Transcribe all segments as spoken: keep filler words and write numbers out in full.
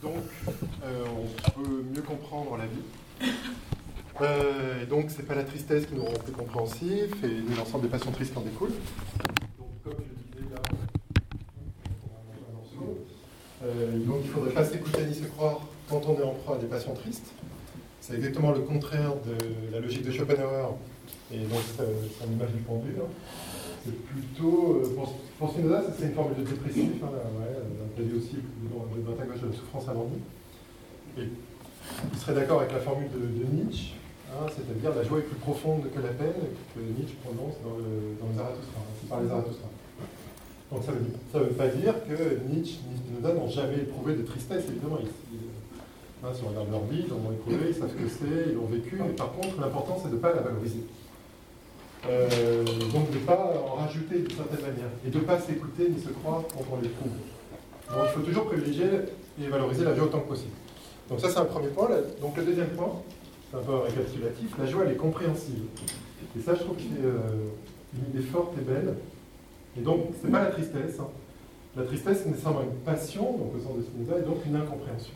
Donc, euh, on peut mieux comprendre la vie. Euh, et donc, c'est pas la tristesse qui nous rend plus compréhensifs, et ni l'ensemble des passions tristes qui en découlent. Donc, comme je disais là, euh, donc il ne faudrait pas s'écouter ni se croire quand on est en proie à des passions tristes. C'est exactement le contraire de la logique de Schopenhauer, et donc son image du pendule. C'est plutôt, pour, pour Spinoza, c'est une forme de dépressif, hein, ouais, on a dit aussi de droite à gauche de la souffrance anormée. Et il serait d'accord avec la formule de, de Nietzsche, hein, c'est-à-dire la joie est plus profonde que la peine, que Nietzsche prononce dans le, dans le Zarathustra, hein, c'est par les Zarathustra. Donc ça ne veut pas dire que Nietzsche ni Spinoza n'ont jamais éprouvé de tristesse, évidemment. Ils, ils, hein, si on regarde leur vie, ils l'ont éprouvé, ils savent ce que c'est, ils l'ont vécu, mais par contre, l'important, c'est de ne pas la valoriser. Euh, donc de ne pas en rajouter d'une certaine manière, et de ne pas s'écouter ni se croire quand on l'éprouve. Donc il faut toujours privilégier et valoriser la joie autant que possible. Donc ça, c'est un premier point. Donc le deuxième point, c'est un peu récapitulatif, la joie, elle est compréhensive. Et ça, je trouve que c'est euh, une idée forte et belle. Et donc, ce n'est pas la tristesse. Hein. La tristesse, c'est nécessairement une passion, donc au sens de Spinoza, et donc une incompréhension.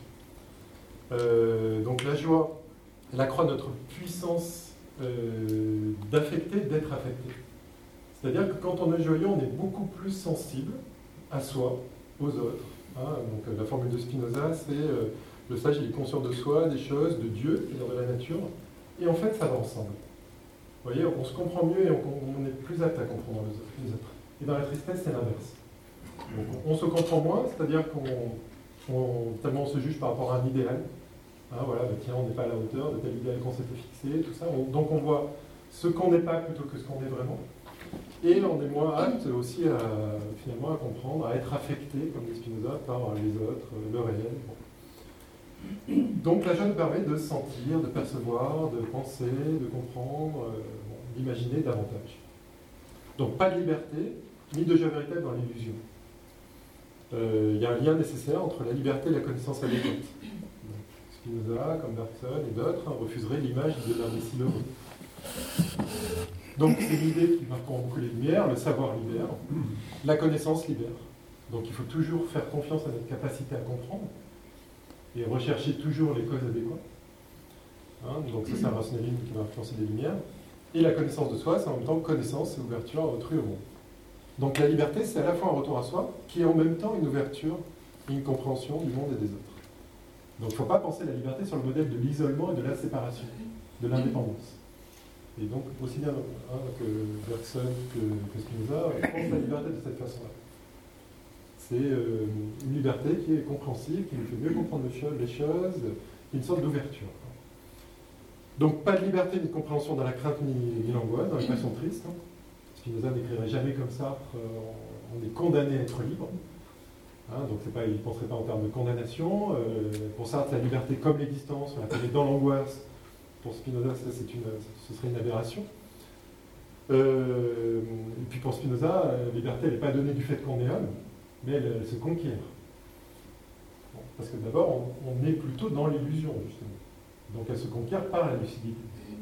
Euh, donc la joie, elle accroît notre puissance euh, d'affecter, d'être affecté. C'est-à-dire que quand on est joyeux, on est beaucoup plus sensible à soi, aux autres. Hein. Donc euh, la formule de Spinoza, c'est euh, le sage, il est conscient de soi, des choses, de Dieu, c'est-à-dire de la nature, et en fait, ça va ensemble. Vous voyez, on se comprend mieux et on, on est plus apte à comprendre les autres. Et dans la tristesse, c'est l'inverse. Donc, on se comprend moins, c'est-à-dire qu'on on, tellement on se juge par rapport à un idéal. Hein, voilà, bah, tiens, on n'est pas à la hauteur de tel idéal qu'on s'était fixé, tout ça. On, donc on voit ce qu'on n'est pas plutôt que ce qu'on est vraiment. Et on est moins apte aussi à, finalement, à comprendre, à être affecté, comme dit Spinoza, par les autres, le réel. Bon. Donc la joie nous permet de sentir, de percevoir, de penser, de comprendre, euh, bon, d'imaginer davantage. Donc pas de liberté, ni de joie véritable dans l'illusion. Il euh, y a un lien nécessaire entre la liberté et la connaissance adéquate. Spinoza, comme Bergson et d'autres, hein, refuseraient l'image de l'imbécile heureux. Donc c'est l'idée qui marque beaucoup les lumières, le savoir libère, la connaissance libère. Donc il faut toujours faire confiance à notre capacité à comprendre et rechercher toujours les causes adéquates. Hein, donc ça c'est un rationalisme qui va influencer les lumières. Et la connaissance de soi, c'est en même temps connaissance et ouverture à autrui au monde. Donc la liberté, c'est à la fois un retour à soi, qui est en même temps une ouverture et une compréhension du monde et des autres. Donc il ne faut pas penser la liberté sur le modèle de l'isolement et de la séparation, de l'indépendance. Et donc, aussi bien hein, que Bergson que, que Spinoza, pense la liberté de cette façon-là. C'est euh, une liberté qui est compréhensive, qui nous fait mieux comprendre les choses, qui est une sorte d'ouverture. Donc pas de liberté ni de compréhension dans la crainte ni, ni l'angoisse, dans les passions tristes. Hein. Spinoza n'écrirait jamais comme ça, euh, on est condamné à être libre. Hein, donc c'est pas, il ne penserait pas en termes de condamnation. Euh, pour Sartre, la liberté comme l'existence, on l'appelait dans l'angoisse. Pour Spinoza, ça, c'est une, ce serait une aberration. Euh, et puis pour Spinoza, la liberté, elle n'est pas donnée du fait qu'on est homme, mais elle, elle se conquiert. Bon, parce que d'abord, on, on est plutôt dans l'illusion, justement. Donc elle se conquiert par la lucidité.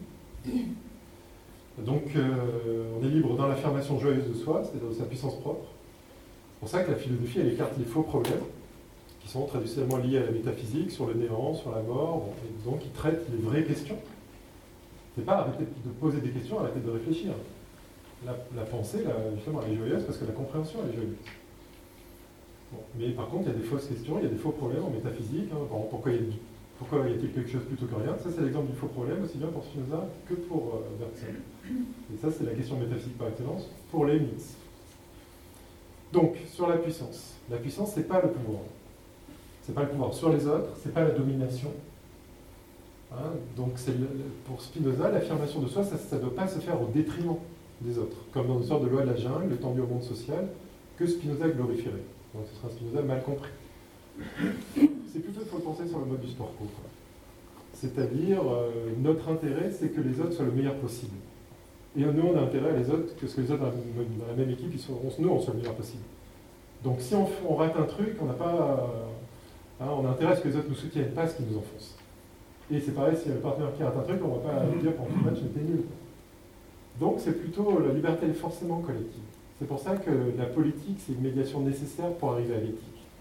Donc euh, on est libre dans l'affirmation joyeuse de soi, c'est-à-dire de sa puissance propre. C'est pour ça que la philosophie, elle écarte les faux problèmes, qui sont traditionnellement liés à la métaphysique, sur le néant, sur la mort, bon, et donc qui traitent les vraies questions. C'est pas arrêter de poser des questions, arrêter de réfléchir. La, la pensée, la, justement, elle est joyeuse parce que la compréhension, elle est joyeuse. Bon, mais par contre, il y a des fausses questions, il y a des faux problèmes en métaphysique. Hein, par exemple, pourquoi il y a du Pourquoi y a-t-il quelque chose plutôt que rien? Ça, c'est l'exemple du faux problème, aussi bien pour Spinoza que pour euh, Bergson. Et ça, c'est la question métaphysique par excellence pour Leibniz. Donc, sur la puissance. La puissance, c'est pas le pouvoir. C'est pas le pouvoir sur les autres, c'est pas la domination. Hein, donc, c'est le, pour Spinoza, l'affirmation de soi, ça ne doit pas se faire au détriment des autres. Comme dans une sorte de loi de la jungle, étendue au monde social, que Spinoza glorifierait. Donc, ce sera un Spinoza mal compris. C'est plutôt qu'il faut penser sur le mode du sport co. C'est-à-dire, euh, notre intérêt, c'est que les autres soient le meilleur possible. Et nous, on a intérêt à les autres, que ce que les autres dans la, dans la même équipe, ils sont, nous, on soit le meilleur possible. Donc si on, on rate un truc, on n'a pas, euh, hein, on a intérêt à ce que les autres nous soutiennent, pas à ce qu'ils nous enfoncent. Et c'est pareil, s'il y a le partenaire qui rate un truc, on ne va pas dire pendant tout le match, j'étais nul. Donc c'est plutôt, la liberté elle est forcément collective. C'est pour ça que la politique, c'est une médiation nécessaire pour arriver à l'éthique.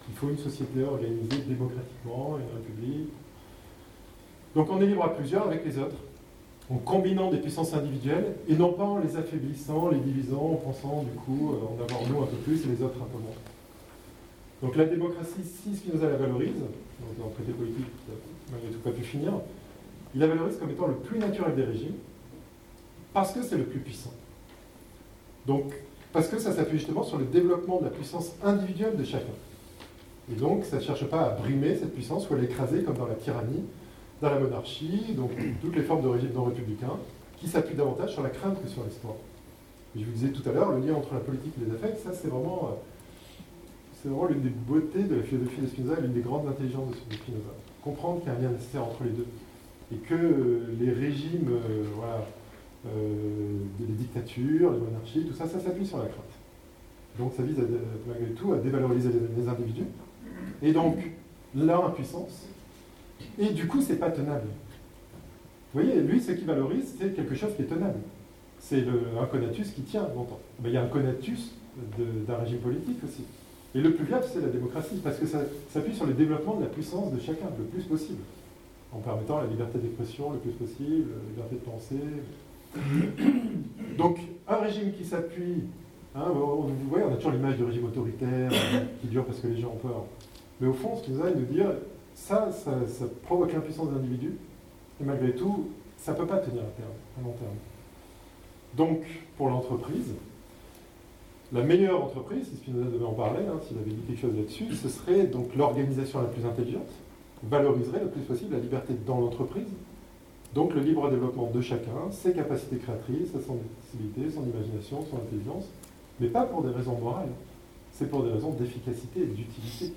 Il faut une société organisée démocratiquement, une république. Donc on est libre à plusieurs avec les autres, en combinant des puissances individuelles, et non pas en les affaiblissant, les divisant, en pensant du coup en avoir nous un peu plus et les autres un peu moins. Donc la démocratie, si Spinoza la valorise, donc dans le traité politique, malgré tout pas pu finir, il la valorise comme étant le plus naturel des régimes, parce que c'est le plus puissant. Donc, parce que ça s'appuie justement sur le développement de la puissance individuelle de chacun. Et donc, ça ne cherche pas à brimer cette puissance ou à l'écraser comme dans la tyrannie, dans la monarchie, donc toutes les formes de régime non républicain, qui s'appuient davantage sur la crainte que sur l'espoir. Je vous disais tout à l'heure, le lien entre la politique et les affects, ça c'est vraiment, c'est vraiment l'une des beautés de la philosophie de Spinoza, l'une des grandes intelligences de Spinoza. Comprendre qu'il y a un lien nécessaire entre les deux. Et que les régimes, euh, voilà, euh, les dictatures, les monarchies, tout ça, ça s'appuie sur la crainte. Donc ça vise à, malgré tout à dévaloriser les, les individus. Et donc, leur impuissance. Et du coup, c'est pas tenable. Vous voyez, lui, ce qu'il valorise, c'est quelque chose qui est tenable. C'est le, un conatus qui tient longtemps. Mais il y a un conatus de, d'un régime politique aussi. Et le plus viable, c'est la démocratie, parce que ça s'appuie sur le développement de la puissance de chacun, le plus possible, en permettant la liberté d'expression le plus possible, la liberté de penser. Donc, un régime qui s'appuie, hein, vous voyez, on a toujours l'image du régime autoritaire, qui dure parce que les gens ont peur. Mais au fond, ce qu'il nous a, il nous dit, ça, ça, ça provoque l'impuissance des individus, et malgré tout, ça ne peut pas tenir à terme, à long terme. Donc, pour l'entreprise, la meilleure entreprise, si Spinoza devait en parler, hein, s'il avait dit quelque chose là-dessus, ce serait donc l'organisation la plus intelligente, valoriserait le plus possible la liberté dans l'entreprise, donc le libre développement de chacun, ses capacités créatrices, sa sensibilité, son imagination, son intelligence, mais pas pour des raisons morales, c'est pour des raisons d'efficacité et d'utilité.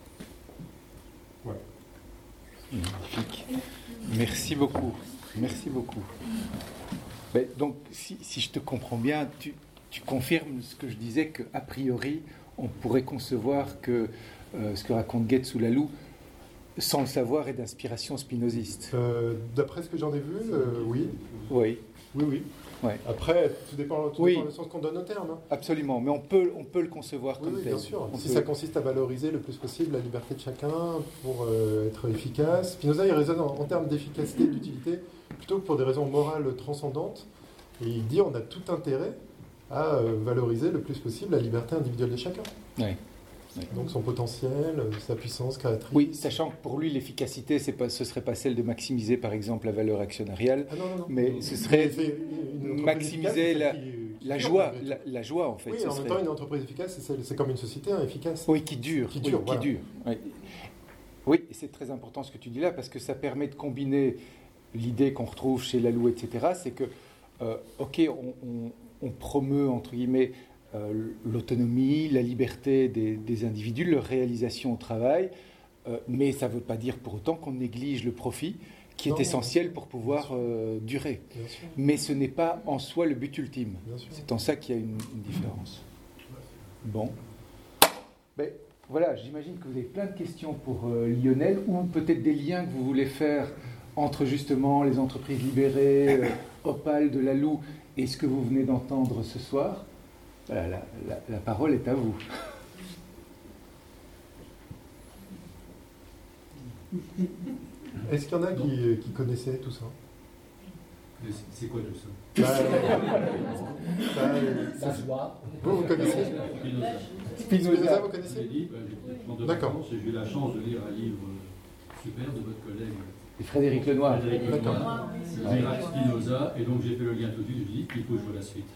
Voilà. Magnifique. Merci beaucoup. Merci beaucoup. Ben, donc, si, si je te comprends bien, tu, tu confirmes ce que je disais, qu'a priori, on pourrait concevoir que euh, ce que raconte Goethe sous la Loue, sans le savoir, est d'inspiration spinoziste. Euh, d'après ce que j'en ai vu, euh, oui. Oui. Oui, oui. Ouais. Après, tout dépend, tout oui. dépend du sens qu'on donne au terme. Hein. Absolument, mais on peut, on peut le concevoir oui, comme oui, tel. bien sûr. On si peut... ça consiste à valoriser le plus possible la liberté de chacun pour euh, être efficace. Spinoza, il raisonne en, en termes d'efficacité, d'utilité, plutôt que pour des raisons morales transcendantes. Et il dit on a tout intérêt à euh, valoriser le plus possible la liberté individuelle de chacun. Oui. Oui. Donc son potentiel, sa puissance créatrice. Oui, sachant que pour lui, l'efficacité, c'est pas, ce ne serait pas celle de maximiser, par exemple, la valeur actionnariale, ah non, non, non. mais non. ce serait une maximiser la, qui, la, qui joie, dure, la, la joie, en fait. Oui, ce en serait... même temps, une entreprise efficace, c'est, c'est comme une société hein, efficace. Oui, qui dure. Qui dure, oui, voilà. qui dure. Oui. Oui, et c'est très important ce que tu dis là, parce que ça permet de combiner l'idée qu'on retrouve chez Laloux, et cetera, c'est que, euh, ok, on, on, on promeut, entre guillemets, Euh, l'autonomie, la liberté des, des individus, leur réalisation au travail, euh, mais ça ne veut pas dire pour autant qu'on néglige le profit, qui non, est essentiel pour pouvoir euh, durer. Mais ce n'est pas en soi le but ultime. C'est en ça qu'il y a une, une différence. Bon. Ben, voilà, j'imagine que vous avez plein de questions pour euh, Lionel, ou peut-être des liens que vous voulez faire entre justement les entreprises libérées, euh, Opale, de Laloux, et ce que vous venez d'entendre ce soir. Voilà, la, la, la parole est à vous. Est-ce qu'il y en a qui, qui connaissaient tout ça? C'est quoi tout ça? Bah, ça, ça, ça vous, vous connaissez Spinoza. Spinoza, vous connaissez dit, bah, D'accord. J'ai eu la chance de lire un livre super de votre collègue. Et Frédéric Lenoir. Frédéric Lenoir. Gérard Spinoza, et donc j'ai fait le lien tout de suite, je dis il faut jouer la suite.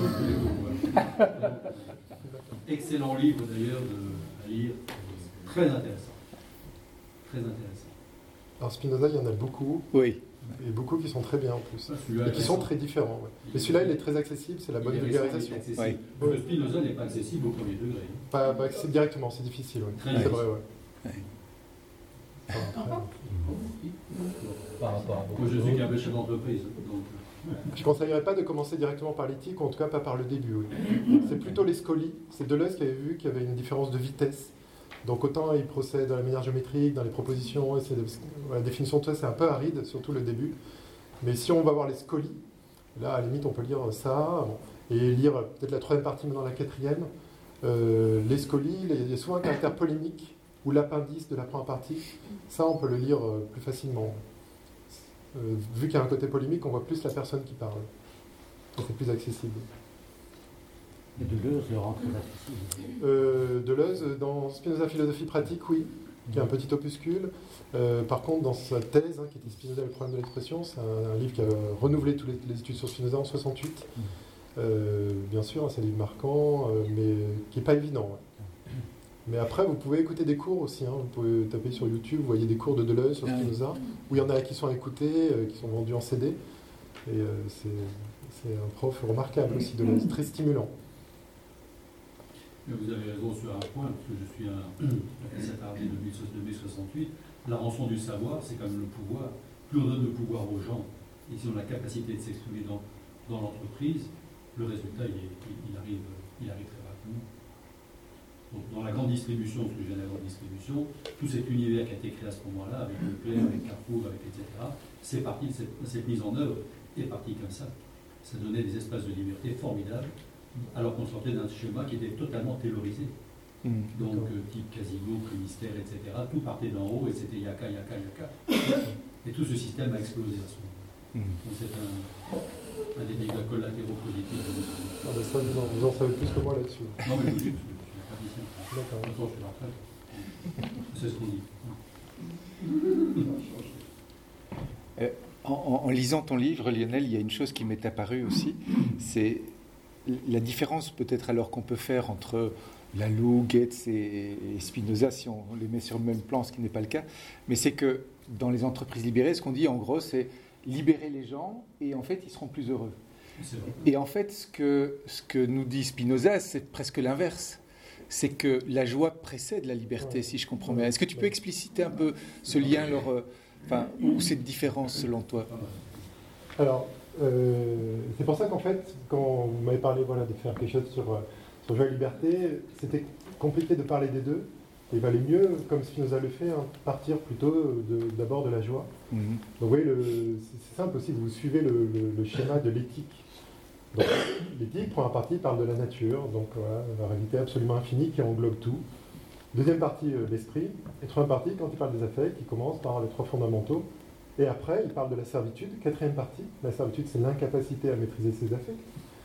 Excellent livre d'ailleurs de, à lire, très intéressant. Très intéressant. Alors Spinoza, il y en a beaucoup. Oui. Et beaucoup qui sont très bien en plus. Ah, et qui sont très différents. Ouais. Mais celui-là, il est très accessible, c'est la bonne vulgarisation. Oui. Le Spinoza n'est pas accessible au premier degré. Pas, pas accessible directement, c'est difficile. Ouais. Très c'est vrai, ouais. Oui. Enfin, après, par rapport à Moi, je suis qu'un chef d'entreprise. Donc... Je ne conseillerais pas de commencer directement par l'éthique, ou en tout cas pas par le début. Oui. C'est plutôt les scolies. C'est Deleuze qui avait vu qu'il y avait une différence de vitesse. Donc autant il procède dans la manière géométrique, dans les propositions, et c'est, la définition de ça c'est un peu aride, surtout le début. Mais si on va voir les scolies, là à la limite on peut lire ça, bon, et lire peut-être la troisième partie, maintenant la quatrième. Euh, les scolies, il y a souvent un caractère polémique ou l'appendice de la première partie, ça on peut le lire euh, plus facilement. Euh, vu qu'il y a un côté polémique, on voit plus la personne qui parle. Donc c'est plus accessible. Et Deleuze le rend très accessible. Euh, Deleuze, dans Spinoza Philosophie pratique, oui, qui est un petit opuscule. Euh, par contre, dans sa thèse, hein, qui était Spinoza et le problème de l'expression, c'est un, un livre qui a renouvelé toutes les, les études sur Spinoza en soixante-huit. Euh, bien sûr, c'est un livre marquant, euh, mais qui n'est pas évident. Ouais. Mais après, vous pouvez écouter des cours aussi. Hein. Vous pouvez taper sur YouTube, vous voyez des cours de Deleuze sur Spinoza, où il y en a qui sont écoutés, euh, qui sont vendus en C D. Et euh, c'est, c'est un prof remarquable aussi, Deleuze, très stimulant. Mais vous avez raison sur un point, parce que je suis un attardé de mai soixante-huit. La rançon du savoir, c'est quand même le pouvoir. Plus on donne le pouvoir aux gens, et si on a la capacité de s'exprimer dans, dans l'entreprise, le résultat, il, est, il, arrive, il arrive très rapidement. Donc, dans la grande distribution, ce que je viens d'avoir distribution, tout cet univers qui a été créé à ce moment-là, avec Leclerc, avec Carrefour, avec et cetera, c'est parti, cette, cette mise en œuvre est partie comme ça. Ça donnait des espaces de liberté formidables, alors qu'on sortait d'un schéma qui était totalement taylorisé. Mmh. Donc, euh, type Casino, Prix Mystère, et cetera. Tout partait d'en haut et c'était yaka, yaka, yaka. Et tout ce système a explosé à ce moment-là. Mmh. Donc, c'est un, un des dégâts collatéraux positifs de notre vie. Ah ben ça, vous en, vous en savez plus que moi là-dessus. Non, mais je suis la praticien. D'accord. Attends, je suis en retraite. C'est ce qu'on dit. Euh, en, en lisant ton livre, Lionel, il y a une chose qui m'est apparue aussi, c'est la différence peut-être alors qu'on peut faire entre Laloux, Goetz et, et Spinoza, si on les met sur le même plan, ce qui n'est pas le cas, mais c'est que dans les entreprises libérées, ce qu'on dit en gros, c'est libérer les gens et en fait, ils seront plus heureux. Et en fait, ce que, ce que nous dit Spinoza, c'est presque l'inverse. C'est que la joie précède la liberté, si je comprends bien. Est-ce que tu peux expliciter un peu ce lien, leur, euh, enfin, ou cette différence selon toi? Alors, euh, c'est pour ça qu'en fait, quand vous m'avez parlé voilà, de faire quelque chose sur, sur joie et liberté, c'était compliqué de parler des deux. Il valait mieux, comme Spinoza le fait, hein, partir plutôt de, d'abord de la joie. Mm-hmm. Donc vous voyez, le, c'est simple aussi, vous suivez le, le, le schéma de l'éthique. Donc, l'éthique, première partie, parle de la nature, donc voilà, la réalité absolument infinie qui englobe tout. Deuxième partie, euh, l'esprit. Et troisième partie, quand il parle des affects, qui commence par les trois fondamentaux. Et après, il parle de la servitude. Quatrième partie, la servitude, c'est l'incapacité à maîtriser ses affects.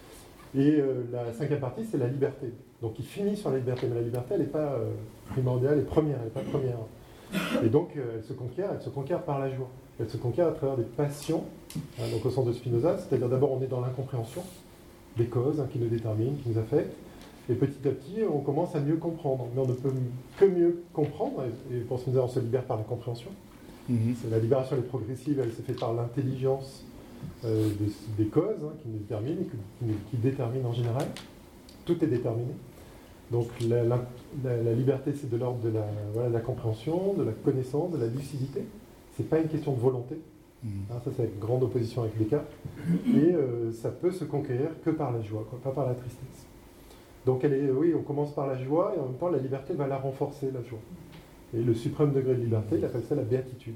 Et euh, la cinquième partie, c'est la liberté. Donc il finit sur la liberté, mais la liberté, elle n'est pas euh, primordiale et première, elle n'est pas première. Et donc, euh, elle se conquiert, elle se conquiert par la joie. Elle se conquiert à travers des passions, hein, donc au sens de Spinoza, c'est-à-dire d'abord on est dans l'incompréhension des causes hein, qui nous déterminent, qui nous affectent, et petit à petit on commence à mieux comprendre. Mais on ne peut que mieux comprendre, et pour Spinoza on se libère par la compréhension. Mm-hmm. C'est la libération elle est progressive, elle se fait par l'intelligence euh, des, des causes hein, qui nous déterminent, qui, qui déterminent en général. Tout est déterminé. Donc la, la, la, la liberté c'est de l'ordre de la, voilà, de la compréhension, de la connaissance, de la lucidité. C'est pas une question de volonté. Mmh. Hein, ça, c'est une grande opposition avec Descartes. Et euh, ça peut se conquérir que par la joie, quoi, pas par la tristesse. Donc, elle est, oui, on commence par la joie et en même temps, la liberté va la renforcer, la joie. Et le suprême degré de liberté, il appelle ça la béatitude.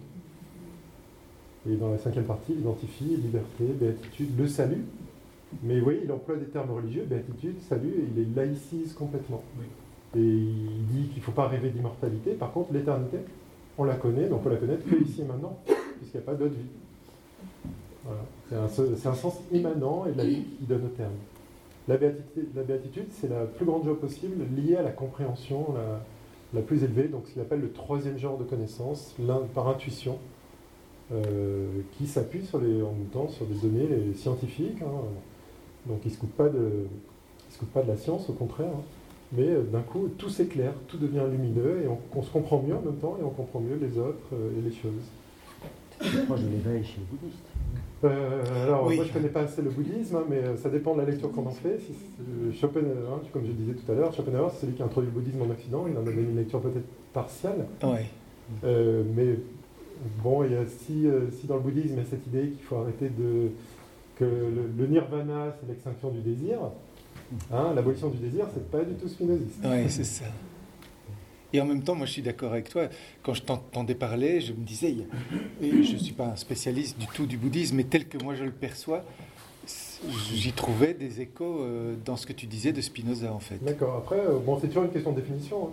Et dans la cinquième partie, il identifie liberté, béatitude, le salut. Mais oui, il emploie des termes religieux, béatitude, salut, et il les laïcise complètement. Oui. Et il dit qu'il ne faut pas rêver d'immortalité. Par contre, l'éternité, on la connaît, mais on peut la connaître que ici et maintenant, puisqu'il n'y a pas d'autre vie. Voilà. C'est, un, c'est un sens immanent et de la vie qui donne au terme. La béatitude, la béatitude, c'est la plus grande joie possible liée à la compréhension la, la plus élevée, donc ce qu'il appelle le troisième genre de connaissance, par intuition, euh, qui s'appuie sur les, en même temps sur des données les scientifiques. Hein. Donc il ne se coupe pas de, il se coupe pas de la science, au contraire. Hein. Mais euh, d'un coup, tout s'éclaire, tout devient lumineux, et on, on se comprend mieux en même temps, et on comprend mieux les autres euh, et les choses. C'est proche de l'éveil chez les bouddhistes. Euh, alors, oui. Moi, je ne connais pas assez le bouddhisme, hein, mais euh, ça dépend de la lecture qu'on en fait. Si, euh, Schopenhauer, hein, comme je disais tout à l'heure, Schopenhauer, c'est celui qui a introduit le bouddhisme en Occident. Il en avait une lecture peut-être partielle. Ouais. Euh, mais bon, il y a, si, euh, si dans le bouddhisme, il y a cette idée qu'il faut arrêter de... que le, le nirvana, c'est l'extinction du désir. Hein, l'abolition du désir, c'est pas du tout spinoziste. Oui, c'est ça. Et en même temps, moi, je suis d'accord avec toi. Quand je t'entendais parler, je me disais, et je ne suis pas un spécialiste du tout du bouddhisme, mais tel que moi je le perçois, j'y trouvais des échos dans ce que tu disais de Spinoza, en fait. D'accord. Après, bon, c'est toujours une question de définition. Hein.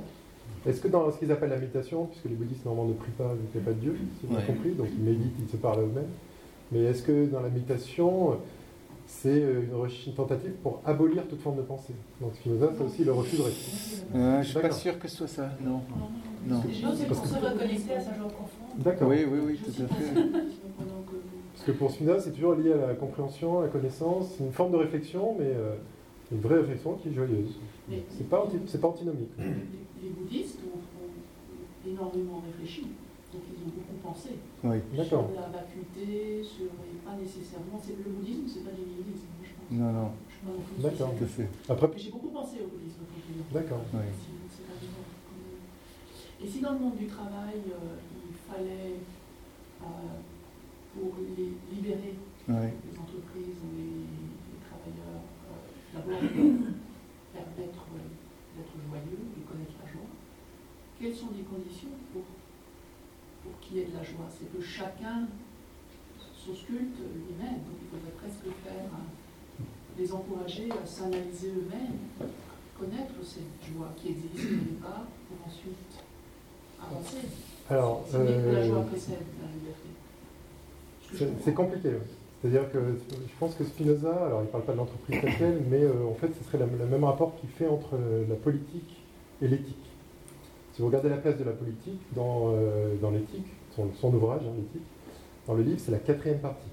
Est-ce que dans ce qu'ils appellent la méditation, puisque les bouddhistes normalement ne prient pas, il n'y a pas de Dieu, si vous avez Ouais. compris, donc ils méditent, ils se parlent à eux-mêmes, mais est-ce que dans la méditation, c'est une, recherche- une tentative pour abolir toute forme de pensée? Donc Spinoza, c'est aussi le refus de réfléchir. Euh, je suis pas D'accord. sûr que ce soit ça, non. Non, Non. non, c'est pour se reconnecter à sa joie profonde. D'accord. Oui, oui, oui, Je tout suis à pas fait. sûre, pendant que vous- Parce que pour Spinoza, c'est toujours lié à la compréhension, à la connaissance, c'est une forme de réflexion, mais euh, une vraie réflexion qui est joyeuse. Mais- C'est pas, anti- c'est pas antinomique. Les, les bouddhistes ont, ont énormément réfléchi, donc ils ont beaucoup pensé Oui. D'accord. sur la vacuité, sur et pas nécessairement. C'est, le bouddhisme, c'est pas du nihilisme, je pense. Non, non. Je suis pas non plus D'accord. Tout à spécialiste. fait. Après, Mais j'ai beaucoup pensé au bouddhisme. quand je l'ai d'accord. Oui. Sinon, c'est pas du tout comme- Et si dans le monde du travail, euh, il fallait, euh, pour les libérer, Oui. les entreprises ou les, les travailleurs, euh, d'abord permettre euh, d'être joyeux, de connaître la joie, quelles sont les conditions pour, pour qu'il y ait de la joie? C'est que chacun s'ausculte lui-même, donc il faudrait presque faire, euh, les encourager à s'analyser eux-mêmes, connaître cette joie qui existe au départ, pour ensuite avancer. Alors, C'est vrai que la joie euh, précède la liberté. Ce que je c'est comprends. c'est compliqué. oui. C'est-à-dire que je pense que Spinoza, alors il ne parle pas de l'entreprise telle quelle, mais euh, en fait, ce serait la- le même rapport qu'il fait entre euh, la politique et l'éthique. Si vous regardez la place de la politique dans, euh, dans l'éthique, son, son ouvrage, hein, l'éthique, dans le livre, c'est la quatrième partie.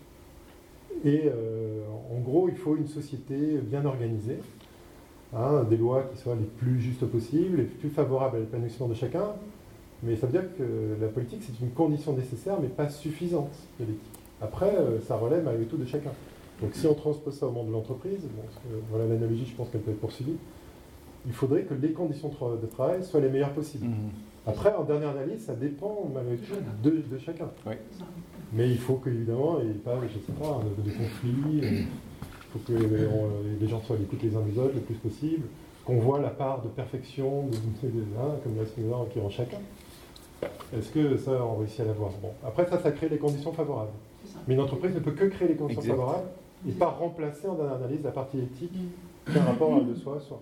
Et euh, en gros, il faut une société bien organisée, hein, des lois qui soient les plus justes possibles, les plus favorables à l'épanouissement de chacun. Mais ça veut dire que la politique, c'est une condition nécessaire, mais pas suffisante de l'éthique. Après, euh, ça relève malgré tout de chacun. Donc si on transpose ça au monde de l'entreprise, bon, parce que, voilà l'analogie, je pense qu'elle peut être poursuivie, il faudrait que les conditions de tra- de travail soient les meilleures possibles. Mhm. Après, en dernière analyse, ça dépend malgré tout de, de chacun. Mais il faut qu'évidemment, il n'y ait pas, je sais pas, de, de conflits, euh, il faut que euh, on- les gens soient à l'écoute les uns des autres le plus possible, qu'on voit la part de perfection, de, de, de- hein, comme la Spinoza qui est en chacun. Est-ce que ça, on réussit à l'avoir? Bon. Après, ça, ça crée les conditions favorables. C'est ça. Mais une entreprise ne peut que créer les conditions Exact. favorables et pas remplacer en dernière analyse la partie éthique d'un rapport de soi à soi.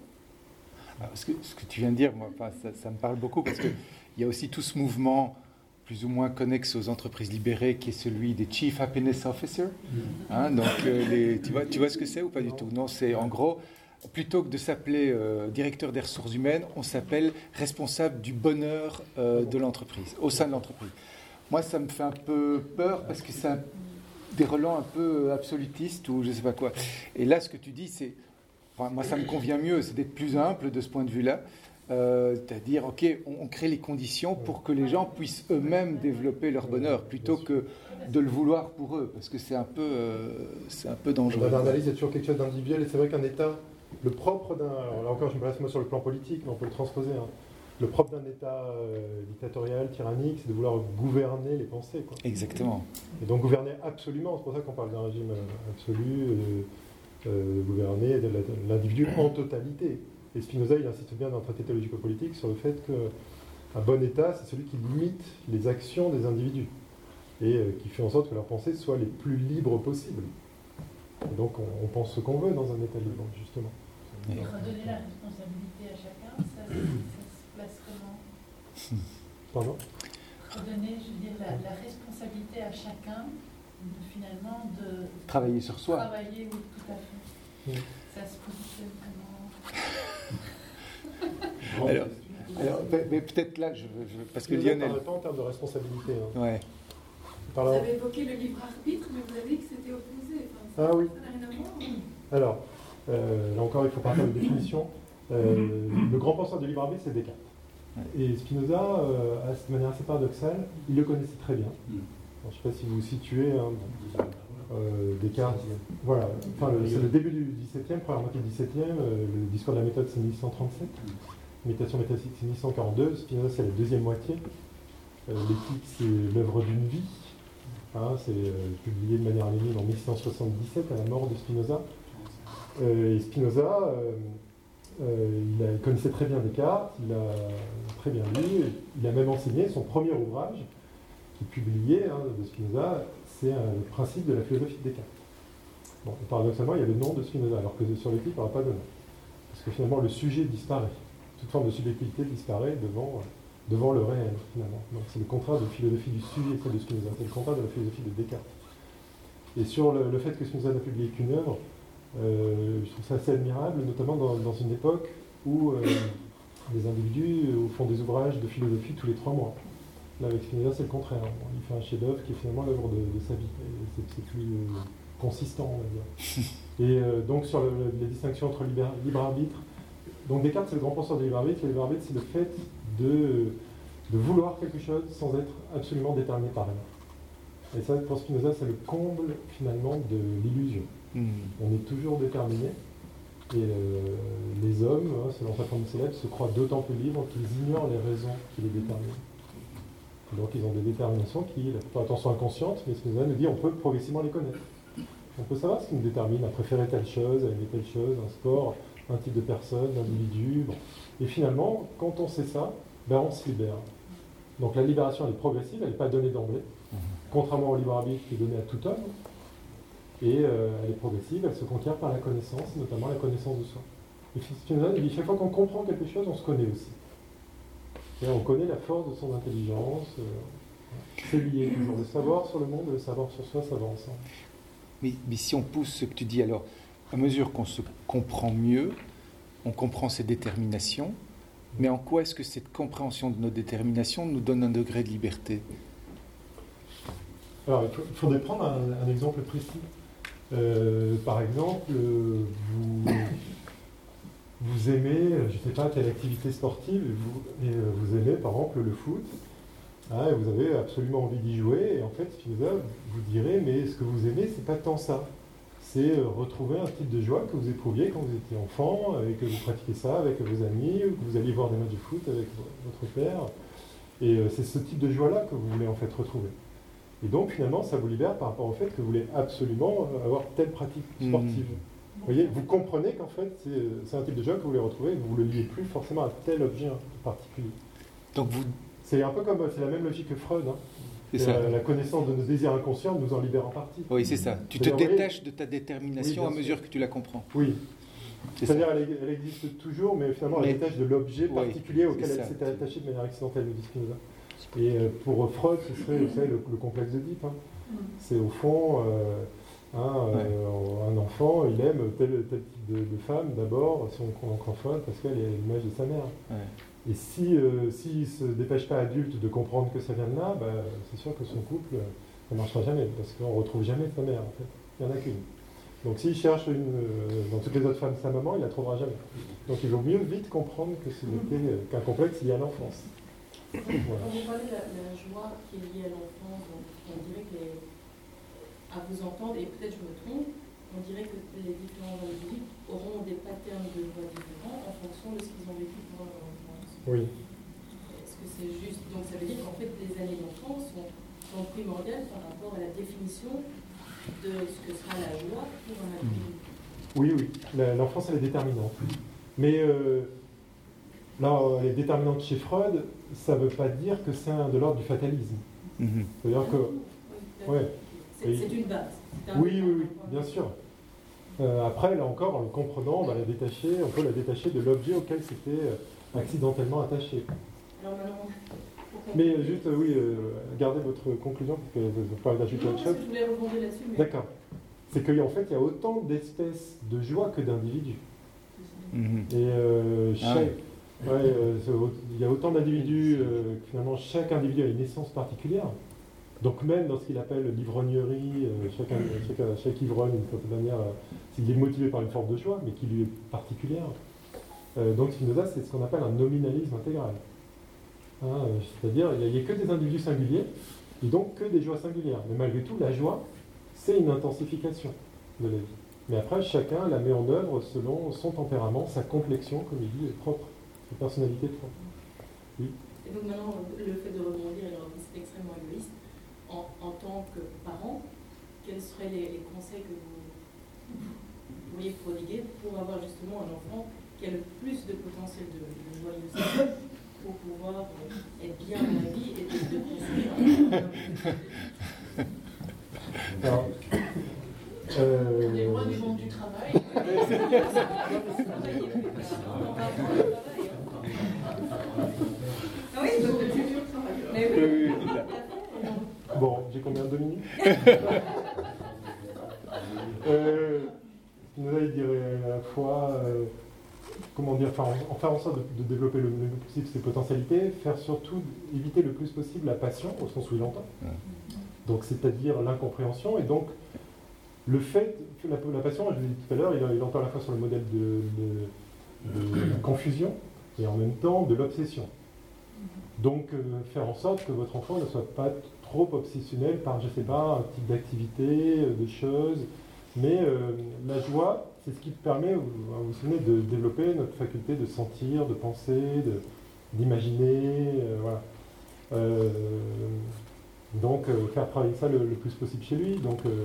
Alors, ce, que, ce que tu viens de dire, moi, enfin, ça, ça me parle beaucoup parce qu'il y a aussi tout ce mouvement plus ou moins connexe aux entreprises libérées qui est celui des Chief Happiness Officers. Hein, donc, euh, les, tu, vois, tu vois ce que c'est ou pas du tout? Non, c'est en gros, plutôt que de s'appeler euh, directeur des ressources humaines, on s'appelle responsable du bonheur euh, de l'entreprise, au sein de l'entreprise. Moi, ça me fait un peu peur parce que c'est un- des relents un peu absolutistes ou je sais pas quoi. Et là, ce que tu dis, c'est... Enfin, moi, ça me convient mieux, c'est d'être plus humble de ce point de vue-là. Euh, c'est-à-dire, OK, on, on crée les conditions pour que les gens puissent eux-mêmes développer leur bonheur, plutôt que de le vouloir pour eux, parce que c'est un peu, euh, c'est un peu Dans dangereux. l'analyse, il y a toujours quelque chose d'individuel, et c'est vrai qu'un État, le propre d'un... Alors là encore, je me place moi sur le plan politique, mais on peut le transposer. hein. Le propre d'un État euh, dictatorial, tyrannique, c'est de vouloir gouverner les pensées, quoi. Exactement. Et donc gouverner absolument, c'est pour ça qu'on parle d'un régime euh, absolu, euh, euh, gouverner de la- de l'individu en totalité. Et Spinoza, il insiste bien dans le traité théologico-politique sur le fait qu'un bon État, c'est celui qui limite les actions des individus et euh, qui fait en sorte que leurs pensées soient les plus libres possibles. Et donc on, on pense ce qu'on veut dans un État libre, justement. Et- Redonner la responsabilité à chacun, ça, ça se place comment? Pardon ? Redonner, je veux dire, la, la responsabilité à chacun, de, finalement, de Travailler sur soi. travailler, oui, tout à fait. Oui. Ça se positionne comment? Alors, alors, mais, mais peut-être là, je, je- parce que Spinoza ne Lionel... parle pas en termes de responsabilité. hein. Ouais. Il parle Vous en- avez évoqué le libre arbitre, mais vous avez dit que c'était opposé. Enfin, Ah oui. ça n'a rien à voir. Alors, euh, là encore, il faut partir de définition. Euh, le grand penseur du libre arbitre, c'est Descartes. Et Spinoza, euh, de manière assez paradoxale, il le connaissait très bien. Mm. Alors, je ne sais pas si vous vous situez, hein, euh, Descartes, voilà. Enfin, le- c'est le début du dix-septième, première moitié du dix-septième, euh, le discours de la méthode, c'est mille huit cent trente-sept. Méditation métaphysique, c'est mille huit cent quarante-deux. Spinoza, c'est la deuxième moitié. Euh, L'éthique, c'est l'œuvre d'une vie. Hein, c'est euh, publié de manière anonyme en mille six cent soixante-dix-sept, à la mort de Spinoza. Euh, et Spinoza, euh, euh, il, a- il connaissait très bien Descartes, il a très bien lu, il a même enseigné son premier ouvrage, qui est publié hein, de Spinoza, c'est euh, le principe de la philosophie de Descartes. Bon, et paradoxalement, il y a le nom de Spinoza, alors que sur l'éthique, il n'y aura pas de nom. Parce que finalement, le sujet disparaît. toute forme de subjectivité disparaît devant, devant le réel, finalement. Donc c'est le contraire de philosophie du sujet de Spinoza, c'est le contraire de la philosophie de Descartes. Et sur le, le fait que Spinoza n'a publié qu'une œuvre, euh, je trouve ça assez admirable, notamment dans, dans une époque où euh, les individus euh, font des ouvrages de philosophie tous les trois mois. Là, avec Spinoza, c'est le contraire. Il fait un chef-d'œuvre qui est finalement l'œuvre de, de sa vie. Et c'est, c'est plus euh, consistant, on va dire. Et euh, donc, sur le, les distinctions entre libre, libre arbitre, donc Descartes, c'est le grand penseur de libre arbitre. Le libre arbitre, c'est le fait de, de vouloir quelque chose sans être absolument déterminé par rien. Et ça, pour Spinoza, c'est le comble, finalement, de l'illusion. Mmh. On est toujours déterminé. Et euh, les hommes, hein, selon sa formule célèbre, se croient d'autant plus libres qu'ils ignorent les raisons qui les déterminent. Donc ils ont des déterminations qui, la plupart du temps, sont inconscientes, mais Spinoza nous dit on peut progressivement les connaître. On peut savoir ce qui nous détermine à préférer telle chose, à aimer telle chose, un sport, un type de personne, un individu. Bon. Et finalement, quand on sait ça, ben on se libère. Donc la libération, elle est progressive, elle n'est pas donnée d'emblée, contrairement au libre arbitre qui est donné à tout homme. Et euh, elle est progressive, elle se conquiert par la connaissance, notamment la connaissance de soi. Et Spinoza dit chaque fois qu'on comprend quelque chose, on se connaît aussi. Et on connaît la force de son intelligence. Euh, c'est lié toujours. Le savoir sur le monde et le savoir sur soi, ça va ensemble. Mais, mais si on pousse ce que tu dis, alors, à mesure qu'on se comprend mieux, on comprend ses déterminations, mais en quoi est-ce que cette compréhension de nos déterminations nous donne un degré de liberté ? Alors, il faudrait prendre un, un exemple précis. Euh, par exemple, euh, vous, vous aimez, je ne sais pas, telle activité sportive, et vous, et euh, vous aimez par exemple le foot, hein, et vous avez absolument envie d'y jouer, et en fait, Spinoza vous direz, mais ce que vous aimez, c'est pas tant ça. C'est euh, retrouver un type de joie que vous éprouviez quand vous étiez enfant, et que vous pratiquiez ça avec vos amis, ou que vous alliez voir des matchs de foot avec votre père. Et euh, c'est ce type de joie-là que vous voulez en fait retrouver. Et donc, finalement, ça vous libère par rapport au fait que vous voulez absolument avoir telle pratique sportive. Mmh. Vous voyez, vous comprenez qu'en fait, c'est, c'est un type de joie que vous voulez retrouver et vous ne le liez plus forcément à tel objet particulier. Donc vous... C'est un peu comme, c'est la même logique que Freud. Hein. C'est ça. La, la connaissance de nos désirs inconscients nous en libère en partie. Oui, c'est ça. Tu te C'est-à-dire, détaches de ta détermination oui, à mesure sûr. que tu la comprends. Oui. C'est C'est-à-dire elle, elle existe toujours, mais finalement, mais... elle détache de l'objet oui, particulier auquel elle s'est attachée de manière accidentelle, nous dit Spinoza. Et pour Freud, ce serait vous savez, le, le complexe d'Oedipe. Hein. Mm. C'est au fond, euh, hein, ouais. euh, un enfant, il aime tel, tel type de, de femme d'abord, son enfant, parce qu'elle est l'image de sa mère. Ouais. Et si euh, s'il ne se dépêche pas adulte de comprendre que ça vient de là, bah, c'est sûr que son couple ne marchera jamais, parce qu'on ne retrouve jamais sa mère, en fait. Il n'y en a qu'une. Donc s'il cherche une, euh, dans toutes les autres femmes sa maman, il ne la trouvera jamais. Donc il vaut mieux vite comprendre que ce n'était euh, qu'un complexe lié à l'enfance. Voilà. Quand vous parlez de la, la joie qui est liée à l'enfance, on dirait que, les, à vous entendre, et peut-être je me trompe, on dirait que les différents individus auront des patterns de joie différents en fonction de ce qu'ils ont vécu pendant leur enfance. Oui. Est-ce que c'est juste... Donc ça veut dire qu'en fait, les années d'enfance sont, sont primordiales par rapport à la définition de ce que sera la joie pour un individu. Oui, oui. La, l'enfance, elle est déterminante. Mais... Euh, Là, elle est déterminante chez Freud, ça ne veut pas dire que c'est un, de l'ordre du fatalisme. Mm-hmm. C'est-à-dire que... Oui, ouais. c'est, c'est une base. C'est un oui, oui, oui, bien sûr. Euh, après, là encore, en le comprenant, on va la détacher, on peut la détacher de l'objet auquel c'était euh, accidentellement attaché. Alors maintenant... Mais juste, euh, oui, euh, gardez votre conclusion, parce que vous parlez d'ajouter autre chose. Je voulais rebondir là-dessus. Mais... D'accord. C'est qu'en fait, il y a autant d'espèces de joie que d'individus. Mm-hmm. Et euh, chaque... Ah. Ouais, euh, il y a autant d'individus euh, que finalement chaque individu a une essence particulière. Donc même dans ce qu'il appelle l'ivrognerie, euh, chaque, chaque, chaque ivrogne, d'une certaine manière, euh, il est motivé par une forme de joie, mais qui lui est particulière. Euh, donc Spinoza, c'est ce qu'on appelle un nominalisme intégral. Hein, euh, c'est-à-dire il n'y a, a que des individus singuliers, et donc que des joies singulières. Mais malgré tout, la joie, c'est une intensification de la vie. Mais après, chacun la met en œuvre selon son tempérament, sa complexion, comme il dit, est propre. Personnalité de Freud. Oui. Et donc maintenant, le fait de rebondir, alors c'est extrêmement égoïste. En, en tant que parent, quels seraient les, les conseils que vous, vous pourriez prodiguer pour avoir justement un enfant qui a le plus de potentiel de, de joyeuseté pour pouvoir être bien dans la vie et de, de construire un... Alors, euh... On est loin du monde du travail. j'ai combien de minutes euh, Spinoza, il dirait à la fois, euh, comment dire, enfin, en, en faire en sorte de, de développer le mieux possible ses potentialités, faire surtout éviter le plus possible la passion, au sens où il l'entend. Donc, c'est-à-dire l'incompréhension, et donc le fait, la, la passion, je l'ai dit tout à l'heure, il, il entend à la fois sur le modèle de, de, de la confusion et en même temps de l'obsession. Donc, euh, faire en sorte que votre enfant ne soit pas trop obsessionnel par, je ne sais pas, un type d'activité, euh, de choses, mais euh, la joie, c'est ce qui permet, vous vous souvenez, de développer notre faculté de sentir, de penser, de, d'imaginer, euh, voilà. Euh, donc, euh, faire travailler ça le, le plus possible chez lui, donc euh,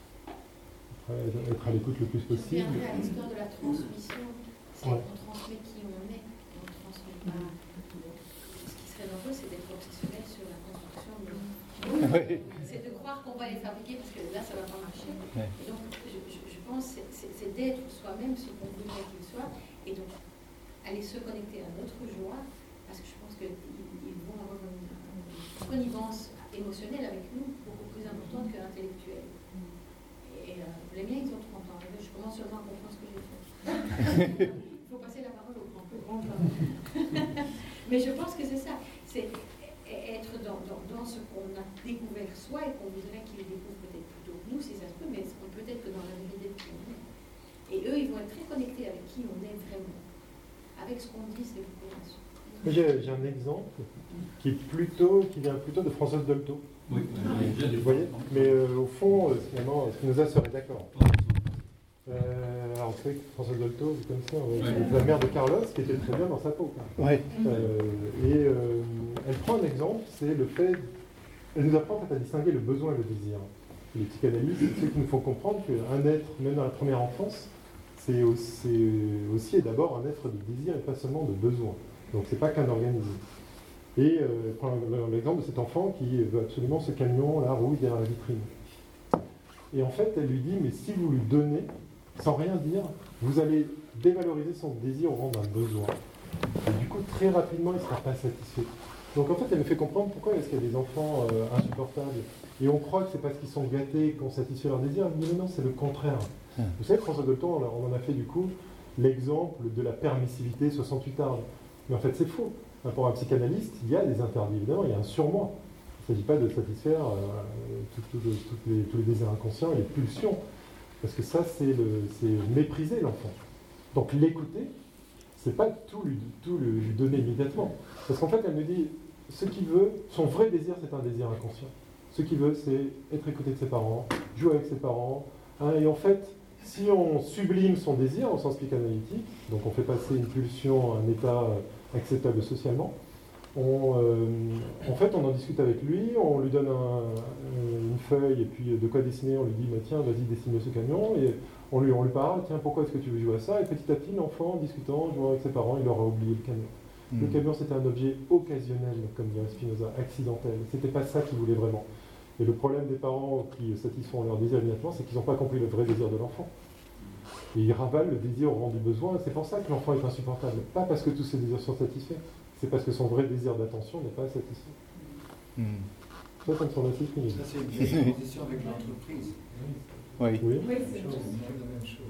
être à l'écoute le plus Je possible. reviendrai à l'histoire de la transmission. C'est Ouais. qu'on transmet qui on est, on ne transmet pas. Ce qui serait dangereux, c'est d'être obsessionnel sur la construction de Oui. C'est de croire qu'on va les fabriquer parce que là, ça ne va pas marcher. Ouais. Et donc, je, je, je pense que c'est, c'est d'être soi-même ce qu'on voudrait qu'il soit. Et donc, aller se connecter à notre joie, parce que je pense qu'ils ils vont avoir une, une connivence émotionnelle avec nous beaucoup plus importante que intellectuelle. Et euh, les miens, ils ont trente ans. Je commence seulement à comprendre ce que j'ai fait. Il faut passer la parole au grand plus grand. Mais je pense que c'est ça. C'est être dans, dans, dans ce qu'on a découvert soi et qu'on voudrait qu'ils découvrent peut-être plutôt que nous, si ça se peut, mais peut-être que dans la vérité de qui on est. Et eux, ils vont être très connectés avec qui on est vraiment. Avec ce qu'on dit, c'est beaucoup. J'ai, j'ai un exemple qui est plutôt, qui vient plutôt de Françoise Dolto. Oui, Vous voyez, mais euh, au fond, euh, finalement, Spinoza serait d'accord. Euh, alors, vous savez que Françoise Dolto, vous connaissez, euh, Ouais. la mère de Carlos, qui était très bien dans sa peau. Quoi. Ouais. Euh, et euh, elle prend un exemple, c'est le fait. Elle nous apprend en fait, à distinguer le besoin et le désir. Les psychanalystes, c'est ceux qui nous font comprendre qu'un être, même dans la première enfance, c'est aussi, aussi et d'abord un être de désir et pas seulement de besoin. Donc, c'est pas qu'un organisme. Et euh, elle prend l'exemple de cet enfant qui veut absolument ce camion, là, rouge derrière la vitrine. Et en fait, elle lui dit, mais si vous lui donnez, sans rien dire, vous allez dévaloriser son désir au rang d'un besoin. Et du coup, très rapidement, il ne sera pas satisfait. Donc en fait, elle me fait comprendre pourquoi est-ce qu'il y a des enfants euh, insupportables. Et on croit que c'est parce qu'ils sont gâtés qu'on satisfait leur désir. Mais non, non, c'est le contraire. Hum. Vous savez, François Dolto, on en a fait du coup l'exemple de la permissivité soixante-huit arde. Mais en fait, c'est faux. Pour un psychanalyste, il y a des interdits, évidemment, il y a un surmoi. Il ne s'agit pas de satisfaire euh, tout, tout, tout, les, tous les désirs inconscients et les pulsions. Parce que ça, c'est, le, c'est mépriser l'enfant. Donc l'écouter, c'est pas tout lui, tout lui donner immédiatement. Parce qu'en fait, elle me dit, ce qu'il veut, son vrai désir, c'est un désir inconscient. Ce qu'il veut, c'est être écouté de ses parents, jouer avec ses parents. Hein, et en fait, si on sublime son désir au sens psychanalytique, donc on fait passer une pulsion à un état acceptable socialement, on, euh, en fait, on en discute avec lui, on lui donne un, une feuille et puis de quoi dessiner, on lui dit bah, tiens, vas-y, dessine ce camion, et on lui, on lui parle, tiens, pourquoi est-ce que tu veux jouer à ça? Et petit à petit, l'enfant, discutant, jouant avec ses parents, il aura oublié le camion. Mmh. Le camion, c'était un objet occasionnel, comme dirait Spinoza, accidentel. C'était pas ça qu'il voulait vraiment. Et le problème des parents qui satisfont leur désir immédiatement, c'est qu'ils n'ont pas compris le vrai désir de l'enfant. Et ils ravalent le désir au rang du besoin, c'est pour ça que l'enfant est insupportable. Pas parce que tous ses désirs sont satisfaits, c'est parce que son vrai désir d'attention n'est pas satisfait. Mm. Ça, ça me semble assez fini. Ça, c'est une bonne transition avec l'entreprise. Oui. Oui, Oui, c'est la même chose.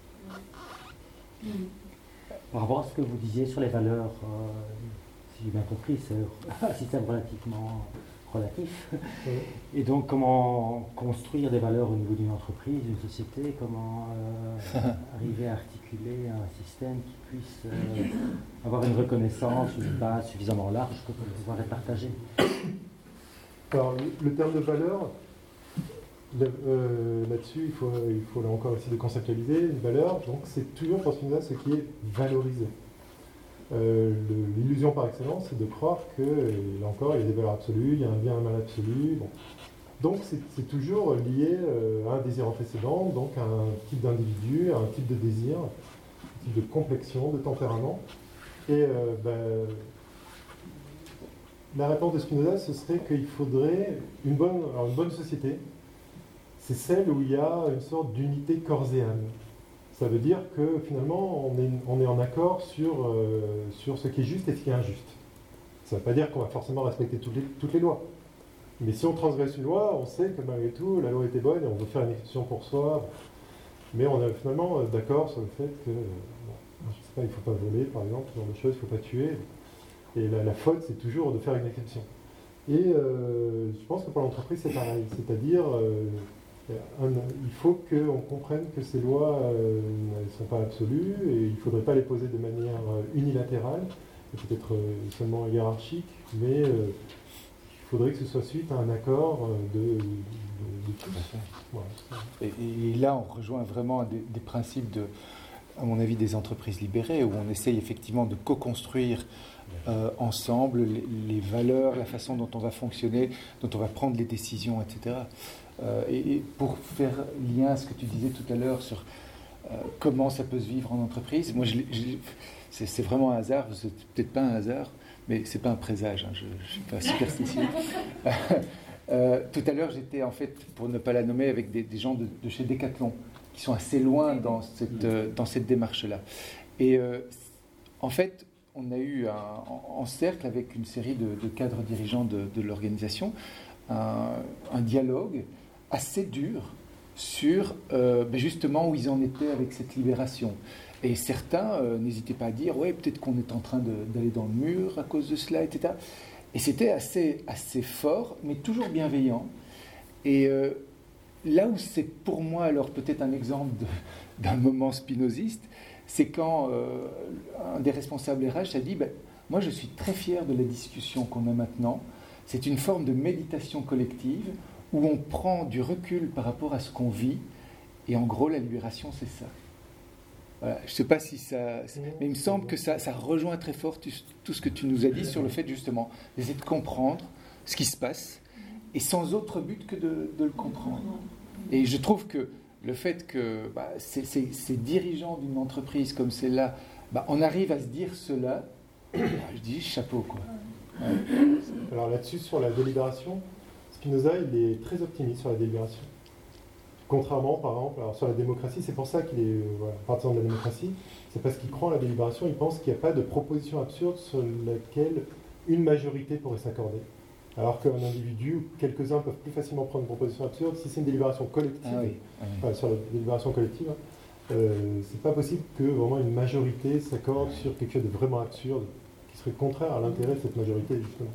Par rapport à ce que vous disiez sur les valeurs, euh, si j'ai bien compris, c'est un système relativement relatif. Oui. Et donc, comment construire des valeurs au niveau d'une entreprise, d'une société, comment euh, arriver à articuler un système qui puisse euh, avoir une reconnaissance, une base suffisamment large pour pouvoir être partagé. Alors, le, le terme de valeur, le, euh, là-dessus, il faut, il faut là encore essayer de conceptualiser une valeur. Donc, c'est toujours pour Spinoza ce qui est valorisé. Euh, le, l'illusion par excellence, c'est de croire que, là encore, il y a des valeurs absolues, il y a un bien et un mal absolu. Bon. Donc, c'est, c'est toujours lié euh, à un désir antécédent, donc à un type d'individu, à un type de désir, un type de complexion, de tempérament. Et euh, ben, la réponse de Spinoza, ce serait qu'il faudrait une bonne, alors une bonne société, c'est celle où il y a une sorte d'unité corps et âme. Ça veut dire que finalement, on est, on est en accord sur, euh, sur ce qui est juste et ce qui est injuste. Ça ne veut pas dire qu'on va forcément respecter toutes les, toutes les lois. Mais si on transgresse une loi, on sait que malgré tout, la loi était bonne et on veut faire une exécution pour soi. Mais on est finalement d'accord sur le fait que, bon, je sais pas, il ne faut pas voler, par exemple, ce genre de choses, il ne faut pas tuer. Et la, la faute, c'est toujours de faire une exception. Et euh, je pense que pour l'entreprise, c'est pareil. C'est-à-dire, euh, un, il faut qu'on comprenne que ces lois euh, ne sont pas absolues et il ne faudrait pas les poser de manière unilatérale, peut-être euh, seulement hiérarchique, mais euh, il faudrait que ce soit suite à un accord de, de, de tous. Voilà. Et, et là, on rejoint vraiment des, des principes, de, à mon avis, des entreprises libérées, où on essaye effectivement de co-construire euh, ensemble les, les valeurs, la façon dont on va fonctionner, dont on va prendre les décisions, et cetera. Euh, et, et pour faire lien à ce que tu disais tout à l'heure sur euh, comment ça peut se vivre en entreprise, moi, je, je, c'est, c'est vraiment un hasard, c'est peut-être pas un hasard, mais c'est pas un présage, hein, je ne suis pas superstitieux. euh, tout à l'heure, j'étais en fait, pour ne pas la nommer, avec des, des gens de, de chez Decathlon, qui sont assez loin dans cette, euh, dans cette démarche-là. Et euh, en fait, on a eu un, en, en cercle avec une série de, de cadres dirigeants de, de l'organisation, un, un dialogue assez dur sur euh, ben justement où ils en étaient avec cette libération. Et certains euh, n'hésitaient pas à dire « ouais, peut-être qu'on est en train de, d'aller dans le mur à cause de cela, et cetera » Et c'était assez, assez fort, mais toujours bienveillant. Et euh, là où c'est pour moi alors peut-être un exemple de, d'un moment spinoziste, c'est quand euh, un des responsables R H a dit ben, « moi je suis très fier de la discussion qu'on a maintenant. C'est une forme de méditation collective où on prend du recul par rapport à ce qu'on vit. Et en gros, la libération, c'est ça. » Voilà. Je ne sais pas si ça... Mais il me semble que ça, ça rejoint très fort tout, tout ce que tu nous as dit sur le fait, justement, d'essayer de comprendre ce qui se passe, et sans autre but que de, de le comprendre. Et je trouve que le fait que bah, ces, ces, ces dirigeants d'une entreprise comme celle-là, bah, on arrive à se dire cela, bah, je dis chapeau, quoi. Ouais. Alors là-dessus, sur la délibération, Spinoza, il est très optimiste sur la délibération. Contrairement, par exemple, alors sur la démocratie, c'est pour ça qu'il est euh, voilà, partisan de la démocratie, c'est parce qu'il croit en la délibération, il pense qu'il n'y a pas de proposition absurde sur laquelle une majorité pourrait s'accorder. Alors qu'un individu, quelques-uns peuvent plus facilement prendre une proposition absurde, si c'est une délibération collective, ah oui, ah oui. Enfin, sur la délibération collective, euh, c'est pas possible que vraiment une majorité s'accorde sur quelque chose de vraiment absurde, qui serait contraire à l'intérêt de cette majorité, justement.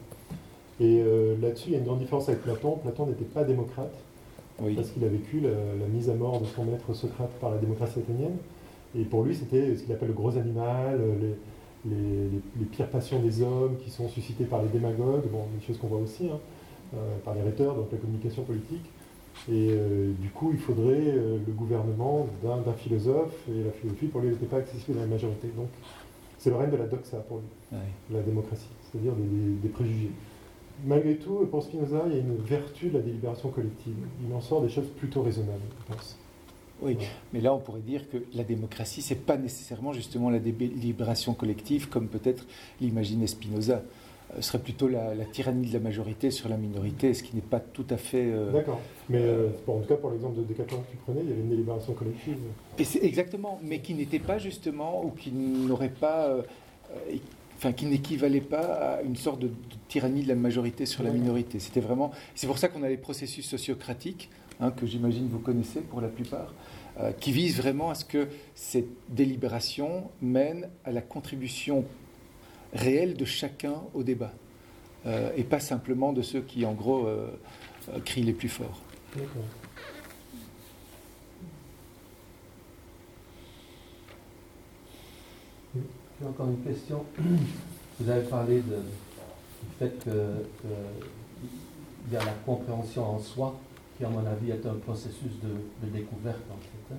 Et euh, là-dessus, il y a une grande différence avec Platon. Platon n'était pas démocrate, oui. Parce qu'il a vécu la, la mise à mort de son maître Socrate par la démocratie athénienne. Et pour lui, c'était ce qu'il appelle le gros animal, les, les, les, les pires passions des hommes qui sont suscitées par les démagogues, bon, des choses qu'on voit aussi, hein, euh, par les rhéteurs, donc la communication politique. Et euh, du coup, il faudrait euh, le gouvernement d'un, d'un philosophe, et la philosophie, pour lui, n'était pas accessible à la majorité. Donc, c'est le règne de la doxa pour lui, oui. La démocratie, c'est-à-dire des, des, des préjugés. Malgré tout, pour Spinoza, il y a une vertu de la délibération collective. Il en sort des choses plutôt raisonnables, je pense. Oui, ouais. Mais là, on pourrait dire que la démocratie, ce n'est pas nécessairement justement la délibération collective, comme peut-être l'imaginait Spinoza. Ce serait plutôt la, la tyrannie de la majorité sur la minorité, ce qui n'est pas tout à fait... Euh, D'accord. Mais euh, bon, en tout cas, pour l'exemple de Decathlon que tu prenais, il y avait une délibération collective. Et c'est exactement, mais qui n'était pas justement, ou qui n'aurait pas... Euh, Enfin, qui n'équivalait pas à une sorte de, de tyrannie de la majorité sur la minorité. C'était vraiment... C'est pour ça qu'on a les processus sociocratiques, hein, que j'imagine vous connaissez pour la plupart, euh, qui visent vraiment à ce que cette délibération mène à la contribution réelle de chacun au débat, euh, et pas simplement de ceux qui, en gros, euh, euh, crient les plus forts. D'accord. J'ai encore une question. Vous avez parlé de, du fait qu'il y a la compréhension en soi, qui à mon avis est un processus de, de découverte en fait, hein,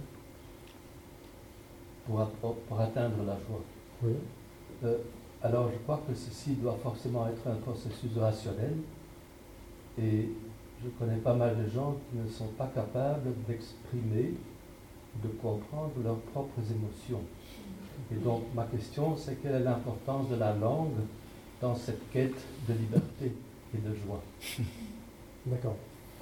pour, pour atteindre la joie. Oui. Euh, alors je crois que ceci doit forcément être un processus rationnel, et je connais pas mal de gens qui ne sont pas capables d'exprimer, de comprendre leurs propres émotions. Et donc, ma question, c'est quelle est l'importance de la langue dans cette quête de liberté et de joie? D'accord.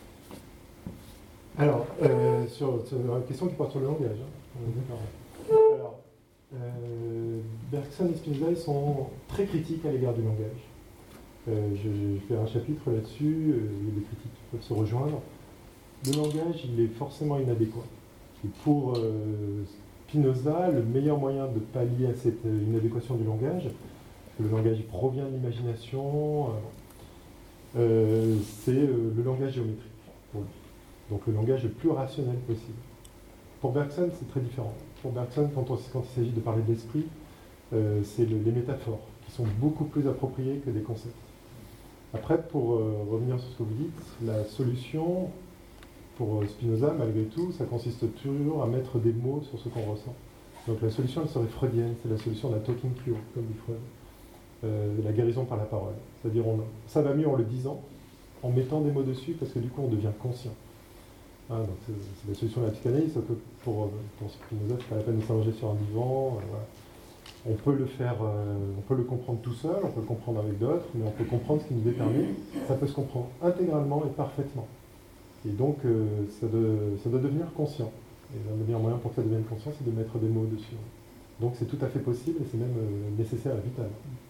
Alors, euh, sur, sur la question qui porte sur le langage. Hein. D'accord. Alors, euh, Bergson et Spinoza, ils sont très critiques à l'égard du langage. Euh, je, je vais faire un chapitre là-dessus, euh, les critiques peuvent se rejoindre. Le langage, il est forcément inadéquat. Et pour euh, Spinoza, le meilleur moyen de pallier à cette euh, inadéquation du langage, le langage il provient de l'imagination, euh, euh, c'est euh, le langage géométrique, pour lui. Donc le langage le plus rationnel possible. Pour Bergson, c'est très différent. Pour Bergson, quand, on, quand il s'agit de parler de l'esprit, euh, c'est le, les métaphores qui sont beaucoup plus appropriées que des concepts. Après, pour euh, revenir sur ce que vous dites, la solution pour Spinoza, malgré tout, ça consiste toujours à mettre des mots sur ce qu'on ressent. Donc la solution, elle serait freudienne, c'est la solution de la talking cure, comme dit Freud, euh, la guérison par la parole. C'est-à-dire, on, ça va mieux en le disant, en mettant des mots dessus, parce que du coup, on devient conscient. Ah, donc c'est, c'est la solution de la psychanalyse, sauf que pour, pour Spinoza, c'est pas la peine de s'allonger sur un divan. Euh, voilà. On peut le faire, euh, on peut le comprendre tout seul, on peut le comprendre avec d'autres, mais on peut comprendre ce qui nous détermine. Ça peut se comprendre intégralement et parfaitement. Et donc, euh, ça, de, ça doit devenir conscient. Et le meilleur moyen pour que ça devienne conscient, c'est de mettre des mots dessus. Donc, c'est tout à fait possible et c'est même euh, nécessaire et vital.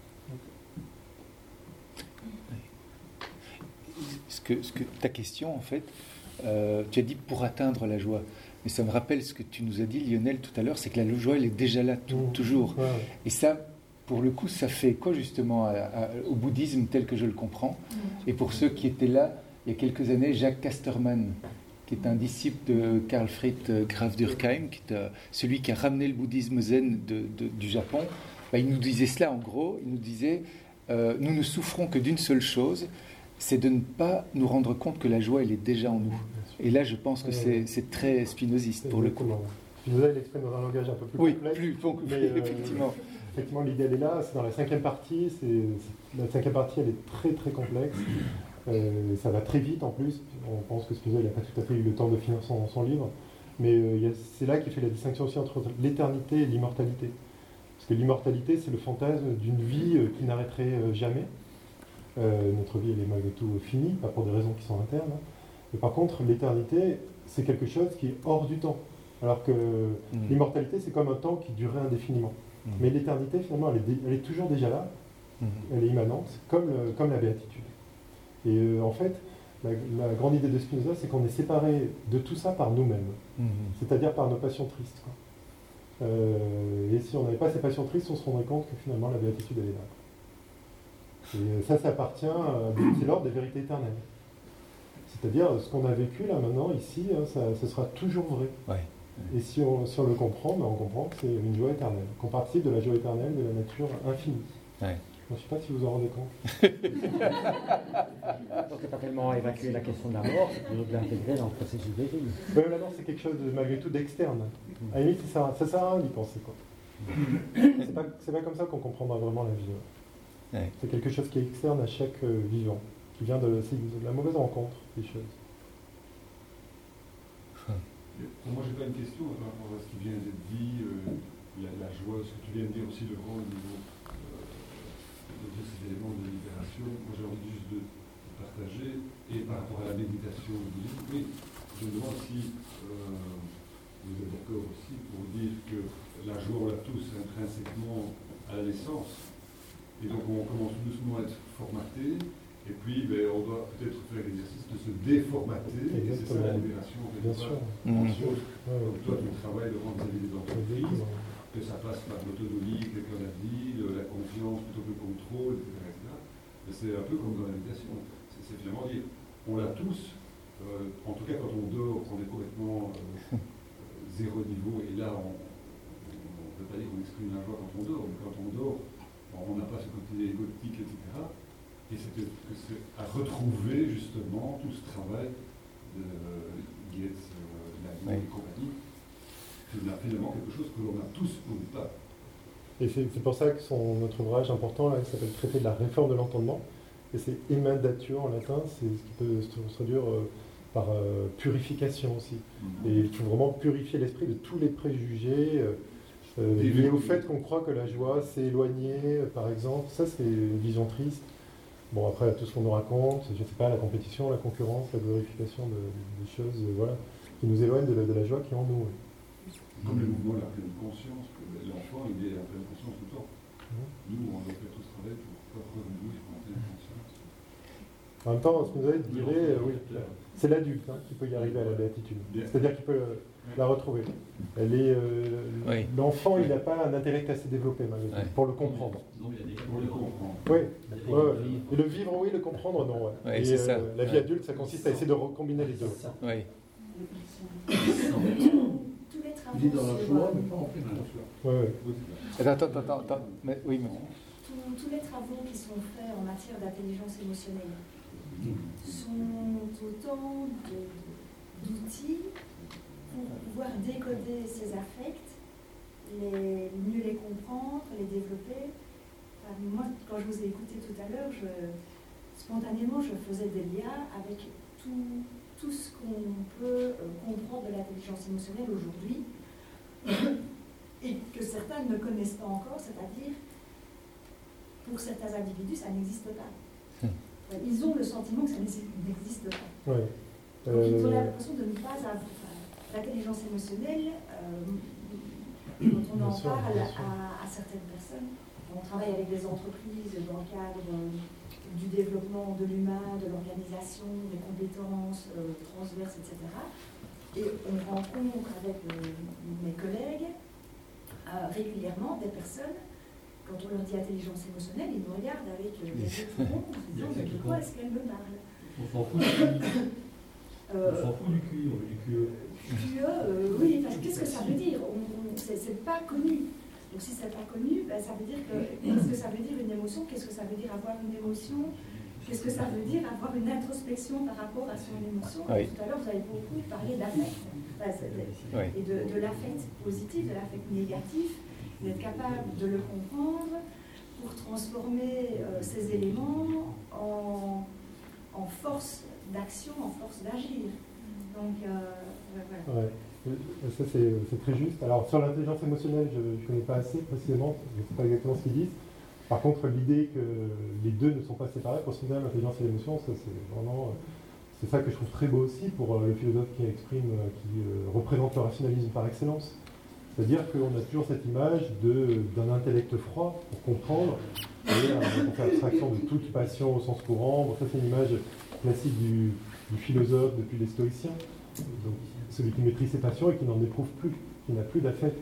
Ce que, ce que, ta question, en fait, euh, tu as dit pour atteindre la joie. Mais ça me rappelle ce que tu nous as dit, Lionel, tout à l'heure, c'est que la joie, elle est déjà là, tout, mmh. toujours. Ouais. Et ça, pour le coup, ça fait quoi, justement, à, à, au bouddhisme tel que je le comprends. Mmh. Et pour ceux qui étaient là, il y a quelques années, Jacques Casterman, qui est un disciple de Carl Friedrich Graf Durkheim, qui est euh, celui qui a ramené le bouddhisme zen de, de, du Japon, bah, il nous disait cela, en gros, il nous disait, euh, nous ne souffrons que d'une seule chose, c'est de ne pas nous rendre compte que la joie, elle est déjà en nous. Et là, je pense que c'est, c'est très spinoziste, pour le coup. Spinoza, il exprime dans un langage un peu plus oui, complexe. Plus, plus, mais, euh, effectivement. Effectivement, l'idée, elle est là. C'est dans la cinquième partie. C'est, c'est, la cinquième partie, elle est très, très complexe. Euh, ça va très vite, en plus. On pense que Spinoza, il n'a pas tout à fait eu le temps de finir son, son livre. Mais euh, il y a, c'est là qu'il fait la distinction aussi entre l'éternité et l'immortalité. Parce que l'immortalité, c'est le fantasme d'une vie euh, qui n'arrêterait euh, jamais. Euh, notre vie, elle est malgré tout finie, pas pour des raisons qui sont internes. Hein. Mais par contre, l'éternité, c'est quelque chose qui est hors du temps. Alors que mmh. l'immortalité, c'est comme un temps qui durerait indéfiniment. Mmh. Mais l'éternité, finalement, elle est, dé- elle est toujours déjà là. Mmh. Elle est immanente, comme, le, comme la béatitude. Et euh, en fait, la, la grande idée de Spinoza, c'est qu'on est séparé de tout ça par nous-mêmes. Mmh. C'est-à-dire par nos passions tristes. Quoi. Euh, et si on n'avait pas ces passions tristes, on se rendrait compte que finalement, la béatitude, elle est là. Et ça, ça appartient, à, c'est l'ordre des vérités éternelles. C'est-à-dire, ce qu'on a vécu là maintenant, ici, hein, ça, ça sera toujours vrai. Ouais. Et si on, si on le comprend, ben on comprend que c'est une joie éternelle, qu'on participe de la joie éternelle, de la nature infinie. Ouais. Je ne sais pas si vous en rendez compte. Donc, c'est pas tellement évacuer la question de la mort, c'est plutôt de l'intégrer dans le processus de vie. Oui, la mort, c'est quelque chose de, malgré tout d'externe. À la limite, ça, ça sert à rien d'y penser. Quoi. C'est pas, c'est pas comme ça qu'on comprendra vraiment la vie. Ouais. C'est quelque chose qui est externe à chaque euh, vivant, qui vient de, de la mauvaise rencontre des choses. Moi, j'ai pas une question par rapport à ce qui vient d'être dit, euh, la, la joie, ce que tu viens de dire aussi, le grand niveau euh, de ces éléments de libération. Moi, j'ai envie juste de partager, et par rapport à la méditation, oui, je me demande si euh, vous êtes d'accord aussi pour dire que la joie, on l'a tous intrinsèquement à la naissance. Et donc on commence doucement à être formaté, et puis ben, on doit peut-être faire l'exercice de se déformater, et c'est ça la libération. Bien sûr. Mmh. Donc toi, ton travail de rendre vis-à-vis des entreprises, que ça passe par l'autonomie, quelqu'un l'a dit, de la confiance plutôt que le contrôle, et cetera et cetera. Mais c'est un peu comme dans la méditation. C'est, c'est finalement dire, on l'a tous, euh, en tout cas quand on dort, on est complètement euh, zéro niveau, et là on ne peut pas dire qu'on exprime la joie quand on dort, mais quand on dort, on n'a pas ce côté égotique, et cetera. Et c'est, que c'est à retrouver justement tout ce travail de Goethe, euh, Lacan et compagnie. C'est finalement quelque chose que l'on a tous ou pas. Et c'est, c'est pour ça que son, notre ouvrage important, là, qui s'appelle Traité de la réforme de l'entendement, et c'est emmendatio en latin, c'est ce qui peut se traduire euh, par euh, purification aussi. Mm-hmm. Et il faut vraiment purifier l'esprit de tous les préjugés. Euh, Euh, lié au fait qu'on croit que la joie s'est éloignée, par exemple, ça c'est une vision triste. Bon, après, tout ce qu'on nous raconte, je ne sais pas, la compétition, la concurrence, la glorification de, des choses, euh, voilà, qui nous éloignent de la, de la joie qui est en nous. Ouais. Comme le mouvement de la pleine conscience, que l'enfant, il est en pleine conscience tout le temps. Mmh. Nous, on doit faire tout ce travail pour pas revenir en pleine conscience. En même temps, Spinoza dirait, euh, oui, c'est l'adulte hein, qui peut y arriver à la béatitude. C'est-à-dire qu'il peut euh, la retrouver. Elle est, euh, oui. L'enfant, il n'a pas un intellect assez développé malgré tout, Ouais. pour le comprendre. Non, il y a des cas Pour le comprendre. Oui, ouais, ouais. Et le vivre, oui, le comprendre, non. Ouais. Ouais, Et c'est ça. la vie Ouais. adulte, ça consiste à essayer de recombiner les deux. Oui. Tous les travaux Il est dans la sur, joie, euh, mais pas en pleine conscience. Ouais, ouais. Oui, c'est ça. Attends, attends, attends, attends. Mais, oui, mais... tous, tous les travaux qui sont faits en matière d'intelligence émotionnelle sont autant de- d'outils pour pouvoir décoder ces affects, les, mieux les comprendre, les développer. Enfin, moi, quand je vous ai écouté tout à l'heure, je, spontanément, je faisais des liens avec tout, tout ce qu'on peut euh, comprendre de l'intelligence émotionnelle aujourd'hui et que certains ne connaissent pas encore, c'est-à-dire, pour certains individus, ça n'existe pas. Ils ont le sentiment que ça n'existe pas. Ouais. Donc, ils ont Euh, l'impression de ne pas avoir. Enfin, l'intelligence émotionnelle, euh, quand on Bien en sûr, parle bien sûr. à, à certaines personnes, on travaille avec des entreprises dans le cadre euh, du développement de l'humain, de l'organisation, des compétences euh, transverses, et cetera. Et on rencontre avec euh, mes collègues euh, régulièrement des personnes. Quand on leur dit intelligence émotionnelle, ils nous regardent avec euh, des yeux tout ronds en se disant mais de quoi est-ce qu'elle me parle? On s'en fout du cul. On Euh, s'en fout du cul, on veut du cul. Q E, euh, oui, parce que qu'est-ce que ça veut dire? On- on- C'est c'est pas connu. Donc si c'est pas connu, ben, ça veut dire que qu'est-ce que ça veut dire une émotion? Qu'est-ce que ça veut dire avoir une émotion? Qu'est-ce que ça veut dire avoir une introspection par rapport à son émotion? Oui. Tout à l'heure, vous avez beaucoup parlé d'affect. Enfin, c'est- Oui. et de, de l'affect positif, de l'affect négatif, d'être capable de le comprendre pour transformer euh, ces éléments en, en force d'action, en force d'agir. Donc, euh, voilà. Ouais. Euh, Ça, c'est c'est très juste. Alors, sur l'intelligence émotionnelle, je ne connais pas assez précisément, je ne sais pas exactement ce qu'ils disent. Par contre, l'idée que les deux ne sont pas séparés, pour Spinoza, l'intelligence et l'émotion, ça, c'est vraiment. euh, C'est ça que je trouve très beau aussi pour euh, le philosophe qui exprime, euh, qui euh, représente le rationalisme par excellence. C'est-à-dire qu'on a toujours cette image de- d'un intellect froid pour comprendre, et euh, on fait abstraction de toute passion au sens courant. Bon, ça, c'est une image classique du, du philosophe depuis les stoïciens. Donc, celui qui maîtrise ses passions et qui n'en éprouve plus, qui n'a plus d'affect.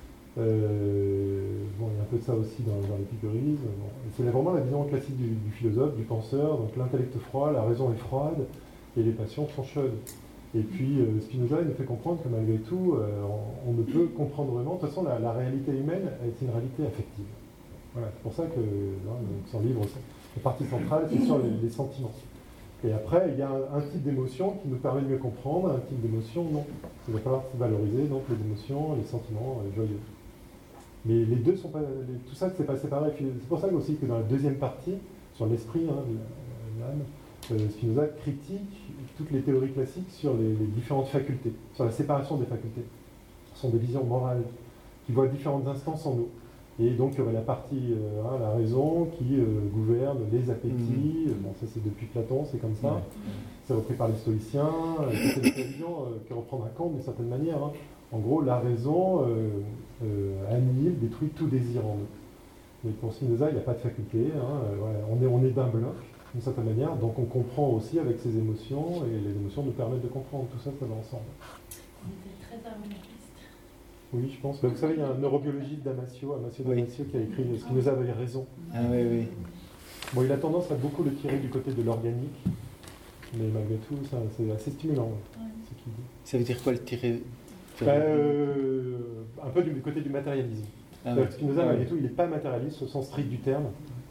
Euh, bon, il y a un peu de ça aussi dans, dans l'épicurisme. Bon. Et c'est vraiment la vision classique du, du philosophe, du penseur. Donc l'intellect froid, la raison est froide et les passions sont chaudes. Et puis euh, Spinoza il nous fait comprendre que malgré tout, euh, on, on ne peut comprendre vraiment. De toute façon, la, la réalité humaine est une réalité affective. Voilà, c'est pour ça que hein, donc, son livre, la partie centrale, c'est sur les, les sentiments. Et après, il y a un, un type d'émotion qui nous permet de mieux comprendre, un type d'émotion, non. Il va falloir valoriser donc les émotions, les sentiments euh, joyeux. Mais les deux sont pas. Les, tout ça, c'est pas séparé. C'est pour ça aussi que dans la deuxième partie, sur l'esprit, hein, l'âme, euh, Spinoza critique toutes les théories classiques sur les, les différentes facultés, sur la séparation des facultés. Ce sont des visions morales qui voient différentes instances en nous. Et donc, il y aurait la partie, euh, hein, la raison, qui euh, gouverne les appétits. Mmh. Bon, ça, c'est depuis Platon, c'est comme ça. Mmh. C'est repris par les stoïciens. Euh, c'est une vision euh, qui reprendra Kant d'une certaine manière. Hein. En gros, la raison euh, euh, annihile, détruit tout désir en nous. Mais pour Spinoza, il n'y a pas de faculté. Hein. Euh, ouais, on est, on est d'un bloc, d'une certaine manière. Donc, on comprend aussi avec ses émotions. Et les émotions nous permettent de comprendre. Tout ça, ça va ensemble. On était très harmonistes. Oui, je pense. Ben, vous savez, il y a un neurobiologiste Damasio, Amasio Damasio, qui a écrit « Spinoza avait raison ». Ah oui, oui. Bon, il a tendance à beaucoup le tirer du côté de l'organique, mais malgré tout, ça, c'est assez stimulant, ouais, ce qu'il dit. Ça veut dire quoi, le tirer ben, euh, Un peu du côté du matérialisme. Ah ouais. Spinoza, Ah malgré ouais. tout, il n'est pas matérialiste au sens strict du terme.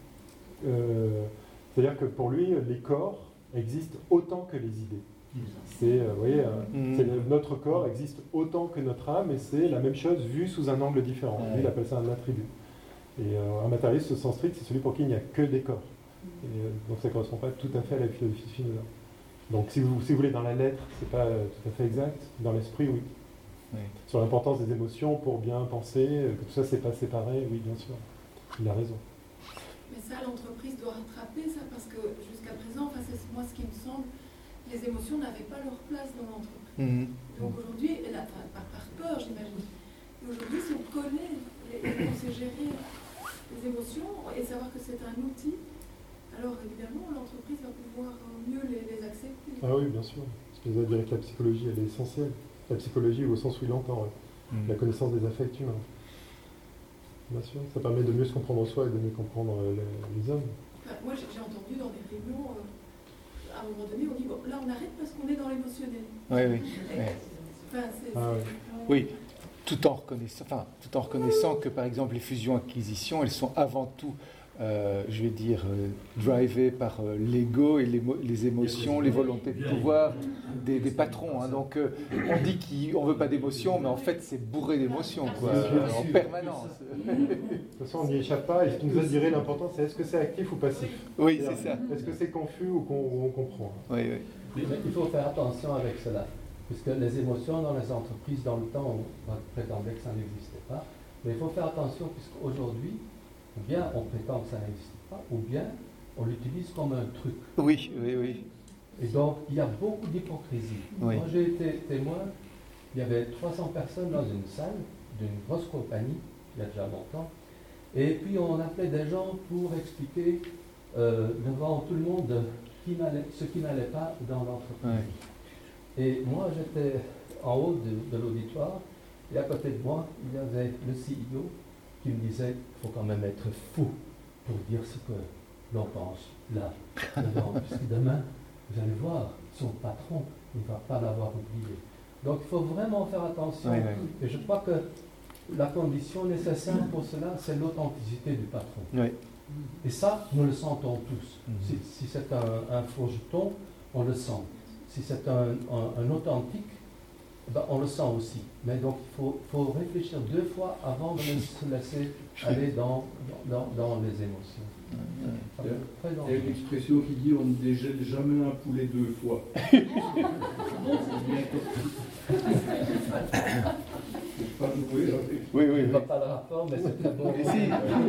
Euh, c'est-à-dire que pour lui, les corps existent autant que les idées. C'est, euh, vous voyez, euh, mmh. c'est le, notre corps existe autant que notre âme, et c'est la même chose vue sous un angle différent. Ouais. Lui, il appelle ça un attribut. Et euh, un matérialiste, au sens strict, c'est celui pour qui il n'y a que des corps. Et, euh, donc ça ne correspond pas tout à fait à la philosophie de Spinoza. Donc si vous, si vous voulez, dans la lettre, c'est pas euh, tout à fait exact. Dans l'esprit, oui. Oui. Sur l'importance des émotions pour bien penser, euh, que tout ça, c'est pas séparé, oui, bien sûr. Il a raison. Mais ça, l'entreprise doit rattraper ça, parce que jusqu'à présent, enfin, c'est moi ce qui me semble, les émotions n'avaient pas leur place dans l'entreprise. Mmh. Donc aujourd'hui, là, par, par peur, j'imagine. Aujourd'hui, si on connaît, les, on sait gérer les émotions et savoir que c'est un outil, alors évidemment l'entreprise va pouvoir mieux les, les accepter. Ah oui, bien sûr. Spinoza dirait que la psychologie, elle est essentielle. La psychologie au sens où il l'entend, ouais. Mmh. La connaissance des affects humains. Bien sûr, ça permet de mieux se comprendre soi et de mieux comprendre les, les hommes. Enfin, moi j'ai entendu dans des réunions, euh, à un moment donné, on dit bon, là on arrête parce qu'on est dans l'émotionnel. Oui, oui. oui. Enfin, c'est, ah, c'est... oui. oui. Tout en reconnaissant, enfin, tout en reconnaissant que par exemple les fusions-acquisitions, elles sont avant tout, euh, je vais dire, euh, drivées par euh, l'ego et les, les émotions, les volontés de pouvoir des, des patrons. Hein. Donc euh, on dit qu'on ne veut pas d'émotions, mais en fait c'est bourré d'émotions, quoi, euh, en permanence. De toute façon, on n'y échappe pas. Et ce qui nous a dirait l'important, c'est est-ce que c'est actif ou passif? Oui, c'est ça. Est-ce que c'est confus ou qu'on on comprend? Oui, oui. Mais, mais il faut faire attention avec cela. Puisque les émotions dans les entreprises, dans le temps, on prétendait que ça n'existait pas. Mais il faut faire attention, puisqu'aujourd'hui, ou bien on prétend que ça n'existe pas, ou bien on l'utilise comme un truc. Oui, oui, oui. Et donc, il y a beaucoup d'hypocrisie. Oui. Moi, j'ai été témoin, il y avait trois cents personnes dans une salle d'une grosse compagnie, il y a déjà longtemps, et puis on appelait des gens pour expliquer euh, devant tout le monde qui ce qui n'allait pas dans l'entreprise. Oui. Et moi, j'étais en haut de, de l'auditoire, et à côté de moi, il y avait le C E O qui me disait il faut quand même être fou pour dire ce que l'on pense là. Puisque demain, vous allez voir, son patron ne va pas l'avoir oublié. Donc il faut vraiment faire attention. Oui, oui. Et je crois que la condition nécessaire pour cela, c'est l'authenticité du patron. Oui. Et ça, nous le sentons tous. Mm-hmm. Si, si c'est un, un faux jeton, on le sent. Si c'est un, un, un authentique, ben on le sent aussi. Mais donc, il faut, faut réfléchir deux fois avant de se laisser aller dans, dans, dans les émotions. Il y a, il y a une expression qui dit on ne dégèle jamais un poulet deux fois. Pas oui, oui, oui. Je ne pas le rapport, mais c'est très bon. J'ai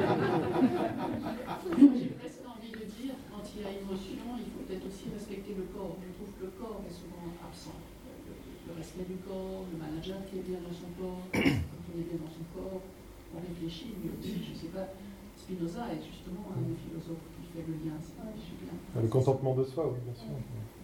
presque envie de dire, quand il y a émotion, il faut peut-être aussi respecter le corps. Je trouve que le corps est souvent absent. Le, le respect du corps, le manager qui est bien dans son corps, quand on est bien dans son corps, on réfléchit, mais aussi, je ne sais pas, Spinoza est justement un des philosophes qui fait le lien. Bien. Le contentement de soi, oui, bien sûr.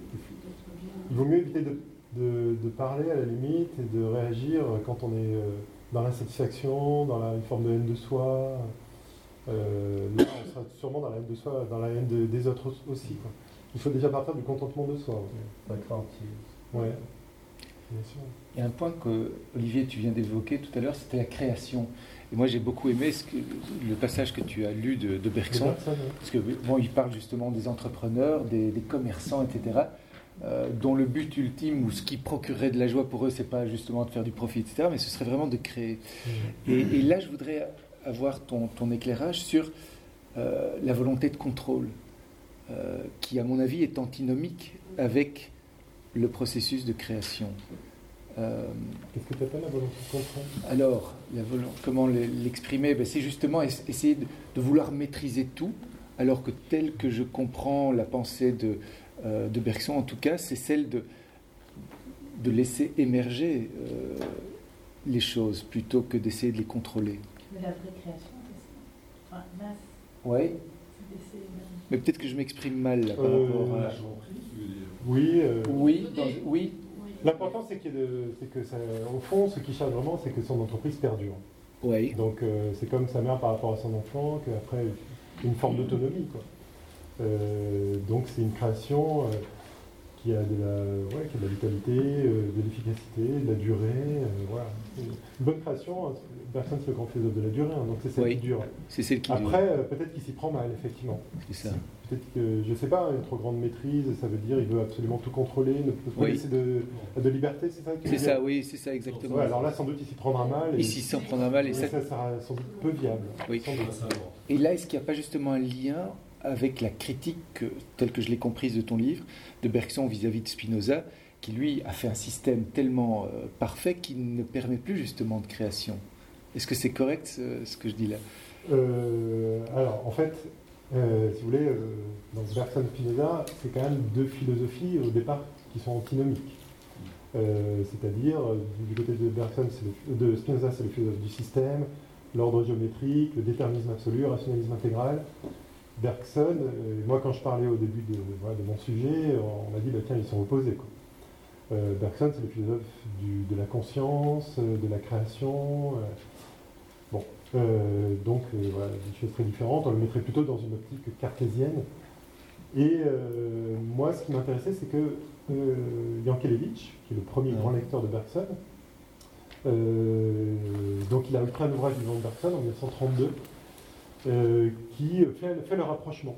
Il vaut mieux éviter de, de, de parler à la limite et de réagir quand on est dans l'insatisfaction, dans la, une forme de haine de soi. Euh, là, on sera sûrement dans la haine de soi, dans la haine de, des autres aussi. Quoi. Il faut déjà partir du contentement de soi. Faut être gentil. Ouais. Bien sûr. Il y a un point que, Olivier, tu viens d'évoquer tout à l'heure, c'était la création. Et moi, j'ai beaucoup aimé ce que, le passage que tu as lu de, de Bergson, de Bergson oui. Parce que bon, il parle justement des entrepreneurs, des, des commerçants, et cetera, euh, dont le but ultime ou ce qui procurerait de la joie pour eux, c'est pas justement de faire du profit, et cetera, mais ce serait vraiment de créer. Mmh. Et, et là, je voudrais avoir ton, ton éclairage sur euh, la volonté de contrôle, euh, qui, à mon avis, est antinomique avec le processus de création. Euh, Qu'est-ce que tu appelles la volonté de contrôle? Alors, la volonté, comment l'exprimer? Ben, c'est justement essayer de, de vouloir maîtriser tout, alors que tel que je comprends la pensée de, euh, de Bergson, en tout cas, c'est celle de, de laisser émerger euh, les choses, plutôt que d'essayer de les contrôler. Mais la vraie création, c'est ça. Enfin, là, oui. Mais peut-être que je m'exprime mal là, par euh, rapport à... Oui. Euh... Oui, dans, oui. L'important, c'est, qu'il y ait de, c'est que, ça, au fond, ce qui charge vraiment, c'est que son entreprise perdure. Oui. Donc, euh, c'est comme sa mère par rapport à son enfant, qu'après, une forme d'autonomie, quoi. Euh, donc, c'est une création euh, qui, a de la, ouais, qui a de la vitalité, euh, de l'efficacité, de la durée. Euh, voilà. Une bonne création, personne ne se grand philosophe de la durée, hein, donc c'est celle oui. qui dure. C'est celle qui Après, dure. Euh, peut-être qu'il s'y prend mal, effectivement. C'est ça. Peut-être que, je ne sais pas, une trop grande maîtrise, ça veut dire qu'il veut absolument tout contrôler, ne peut pas oui. laisser de, de liberté, c'est ça? C'est ça, oui, c'est ça, exactement. Ouais, alors là, sans doute, il s'y prendra mal. Et il s'y s'en prendra mal. Et, et ça, ça sera sans doute peu viable. Oui. Et là, est-ce qu'il n'y a pas justement un lien avec la critique, que, telle que je l'ai comprise de ton livre, de Bergson vis-à-vis de Spinoza, qui, lui, a fait un système tellement euh, parfait qu'il ne permet plus justement de création? Est-ce que c'est correct, ce, ce que je dis là? euh, Alors, en fait... Euh, si vous voulez, euh, donc Bergson et Spinoza, c'est quand même deux philosophies au départ qui sont antinomiques. Euh, c'est-à-dire, du côté de Bergson, c'est le, de Spinoza, c'est le philosophe du système, l'ordre géométrique, le déterminisme absolu, le rationalisme intégral. Bergson, euh, moi quand je parlais au début de, voilà, de mon sujet, on m'a dit bah, tiens, ils sont opposés. Quoi. Euh, Bergson, c'est le philosophe du, de la conscience, euh, de la création. Euh, bon, euh, donc euh, voilà, des choses très différentes. On le mettrait plutôt dans une optique cartésienne. Et euh, moi, ce qui m'intéressait, c'est que euh, Yankelevitch, qui est le premier grand lecteur de Bergson, euh, donc il a écrit un ouvrage du nom de Bergson en mille neuf cent trente-deux, euh, qui fait, fait le rapprochement.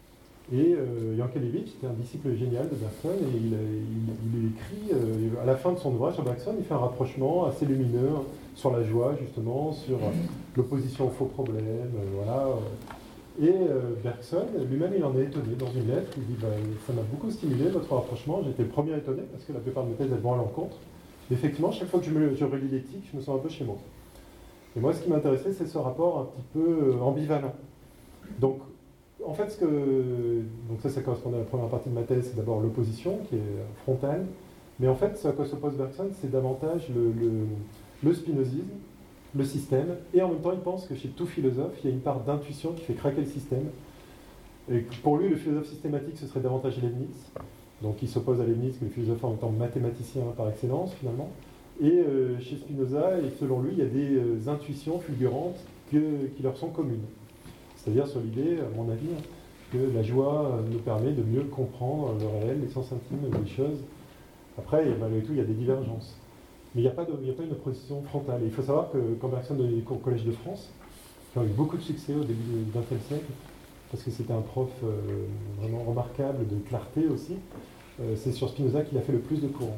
Et euh, Yankelevitch était un disciple génial de Bergson, et il, a, il, il écrit, euh, à la fin de son ouvrage sur Bergson, il fait un rapprochement assez lumineux sur la joie, justement, sur l'opposition aux faux problèmes, euh, voilà. Et euh, Bergson, lui-même, il en est étonné dans une lettre. Il dit bah, ça m'a beaucoup stimulé votre rapprochement. J'étais le premier étonné parce que la plupart de mes thèses elles vont à l'encontre. Effectivement, chaque fois que je, me, je relis l'éthique, je me sens un peu chez moi. Et moi, ce qui m'intéressait, c'est ce rapport un petit peu euh, ambivalent. Donc, en fait, ce que, donc ça, ça correspondait à la première partie de ma thèse, c'est d'abord l'opposition qui est frontale. Mais en fait, ce à quoi s'oppose Bergson, c'est davantage le, le, le spinozisme, le système, et en même temps il pense que chez tout philosophe, il y a une part d'intuition qui fait craquer le système. Et pour lui, le philosophe systématique, ce serait davantage Leibniz. Donc il s'oppose à Leibniz, que le philosophe en étant mathématicien par excellence, finalement. Et euh, chez Spinoza, et selon lui, il y a des euh, intuitions fulgurantes que, qui leur sont communes. C'est-à-dire sur l'idée, à mon avis, que la joie nous permet de mieux comprendre le réel, l'essence intime des choses. Après, malgré tout, il y a des divergences. Mais il n'y a, a pas une opposition frontale. Et il faut savoir que quand Bergson donnait des cours au Collège de France, qui ont eu beaucoup de succès au début d'un tel siècle, parce que c'était un prof euh, vraiment remarquable, de clarté aussi, euh, c'est sur Spinoza qu'il a fait le plus de cours.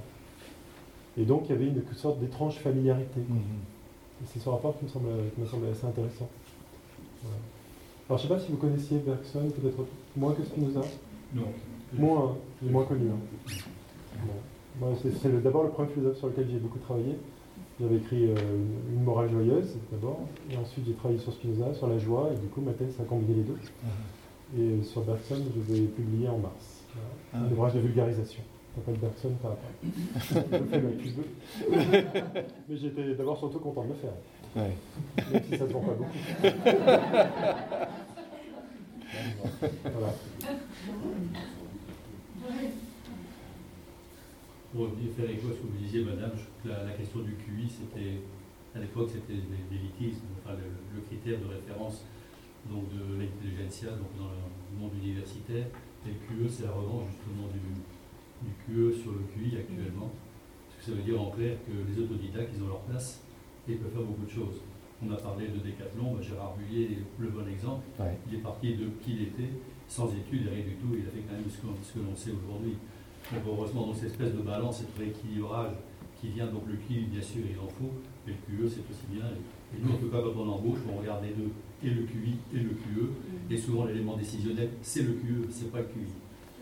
Et donc il y avait une sorte d'étrange familiarité. Mm-hmm. Et c'est ce rapport qui me semble, qui me semble assez intéressant. Voilà. Alors je ne sais pas si vous connaissiez Bergson, peut-être moins que Spinoza. Non. Moins, il est moins connu. Hein. Bon. Moi, c'est, c'est d'abord le premier philosophe sur lequel j'ai beaucoup travaillé. J'avais écrit euh, Une morale joyeuse, d'abord, et ensuite j'ai travaillé sur Spinoza, sur la joie, et du coup ma thèse a combiné les deux. Mm-hmm. Et euh, sur Bergson, je vais publier en mars. Voilà. Ah, un ouvrage de vulgarisation. Ça s'appelle Bergson par rapport. Je le fais le plus peu. Mais j'étais d'abord surtout content de le faire. Ouais. Même si ça ne se vend pas beaucoup. Voilà. Pour faire écho à ce que vous disiez, madame, je, la, la question du Q I, c'était, à l'époque, c'était l'élitisme, enfin le, le critère de référence donc de l'intelligentsia, donc dans le monde universitaire. Et le Q E, c'est la revanche justement du, du Q E sur le Q I actuellement. Parce que ça veut dire en clair que les autodidactes, ils ont leur place et ils peuvent faire beaucoup de choses. On a parlé de Décathlon, Gérard Bullier est le bon exemple. Ouais. Il est parti de qui il était, sans études, rien du tout, il a fait quand même ce que, ce que l'on sait aujourd'hui. Donc heureusement, donc, cette espèce de balance, cette rééquilibrage qui vient, donc le Q I, bien sûr, il en faut, mais le Q E, c'est aussi bien. Et nous, en tout cas, quand on embauche, on regarde les deux, et le Q I et le Q E, et souvent l'élément décisionnel, c'est le Q E, c'est pas le Q I.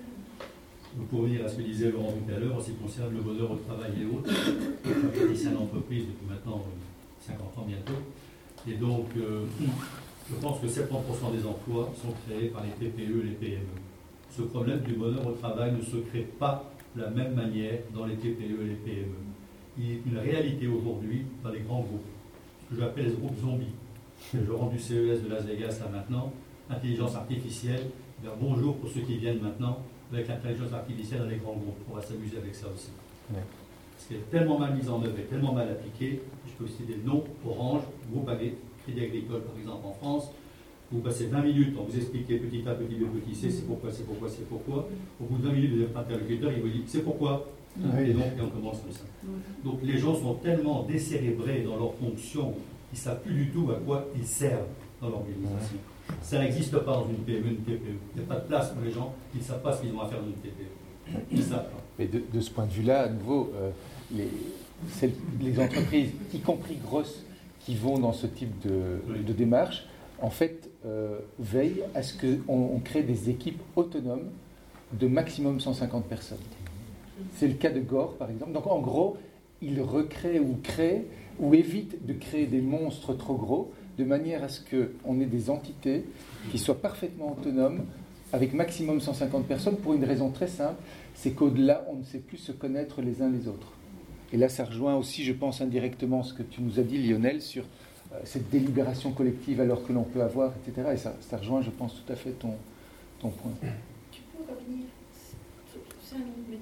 Donc, pour revenir à ce que disait Laurent tout à l'heure, en ce qui concerne le bonheur au travail et autres, je suis praticien d'entreprise depuis maintenant cinquante ans bientôt, et donc euh, je pense que soixante-dix pour cent des emplois sont créés par les T P E et les P M E. Ce problème du bonheur au travail ne se crée pas de la même manière dans les T P E et les P M E. Il est une réalité aujourd'hui dans les grands groupes, ce que j'appelle les groupes zombies. Je rends du C E S de Las Vegas là maintenant, intelligence artificielle, bien bonjour pour ceux qui viennent maintenant, avec l'intelligence artificielle dans les grands groupes. On va s'amuser avec ça aussi. Ouais. Parce qu'elle est tellement mal mise en œuvre et tellement mal appliquée, je peux citer des noms, Orange, Groupe Crédit Agricole par exemple en France. Vous passez vingt minutes, on vous explique petit A, petit B, petit C, c'est pourquoi, c'est pourquoi, c'est pourquoi. Au bout de vingt minutes, votre interlocuteur, il vous dit c'est pourquoi. Oui. Et donc, et on commence comme ça. Donc les gens sont tellement décérébrés dans leur fonction, ils ne savent plus du tout à quoi ils servent dans l'organisation. Ouais. Ça n'existe pas dans une P M E, une T P E. Il n'y a pas de place pour les gens qui ne savent pas ce qu'ils ont à faire dans une T P E. Ils ne savent pas. Mais de, de ce point de vue-là, à nouveau, euh, les, celles, les entreprises, y compris grosses, qui vont dans ce type de, oui. de démarche, en fait, euh, veillent à ce qu'on crée des équipes autonomes de maximum cent cinquante personnes. C'est le cas de Gore, par exemple. Donc, en gros, il recrée ou crée ou évite de créer des monstres trop gros, de manière à ce qu'on ait des entités qui soient parfaitement autonomes, avec maximum cent cinquante personnes, pour une raison très simple, c'est qu'au-delà, on ne sait plus se connaître les uns les autres. Et là, ça rejoint aussi, je pense, indirectement ce que tu nous as dit, Lionel, sur euh, cette délibération collective alors que l'on peut avoir, et cetera. Et ça, ça rejoint, je pense, tout à fait ton, ton point. Tu peux revenir sur cinq minutes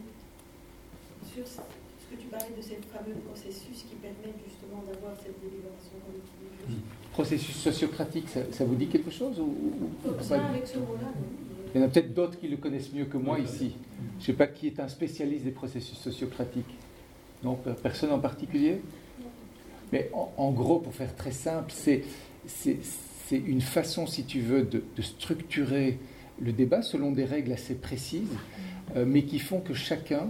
sur ce que tu parlais de ces fameux processus qui permettent justement d'avoir cette délibération collective. Processus sociocratique, ça, ça vous dit quelque chose ou, ou, ou ça, avec ce mot-là, il y en a peut-être d'autres qui le connaissent mieux que moi ici. Je ne sais pas qui est un spécialiste des processus sociocratiques. Non, personne en particulier? Mais en, en gros, pour faire très simple, c'est, c'est, c'est une façon, si tu veux, de, de structurer le débat selon des règles assez précises, euh, mais qui font que chacun,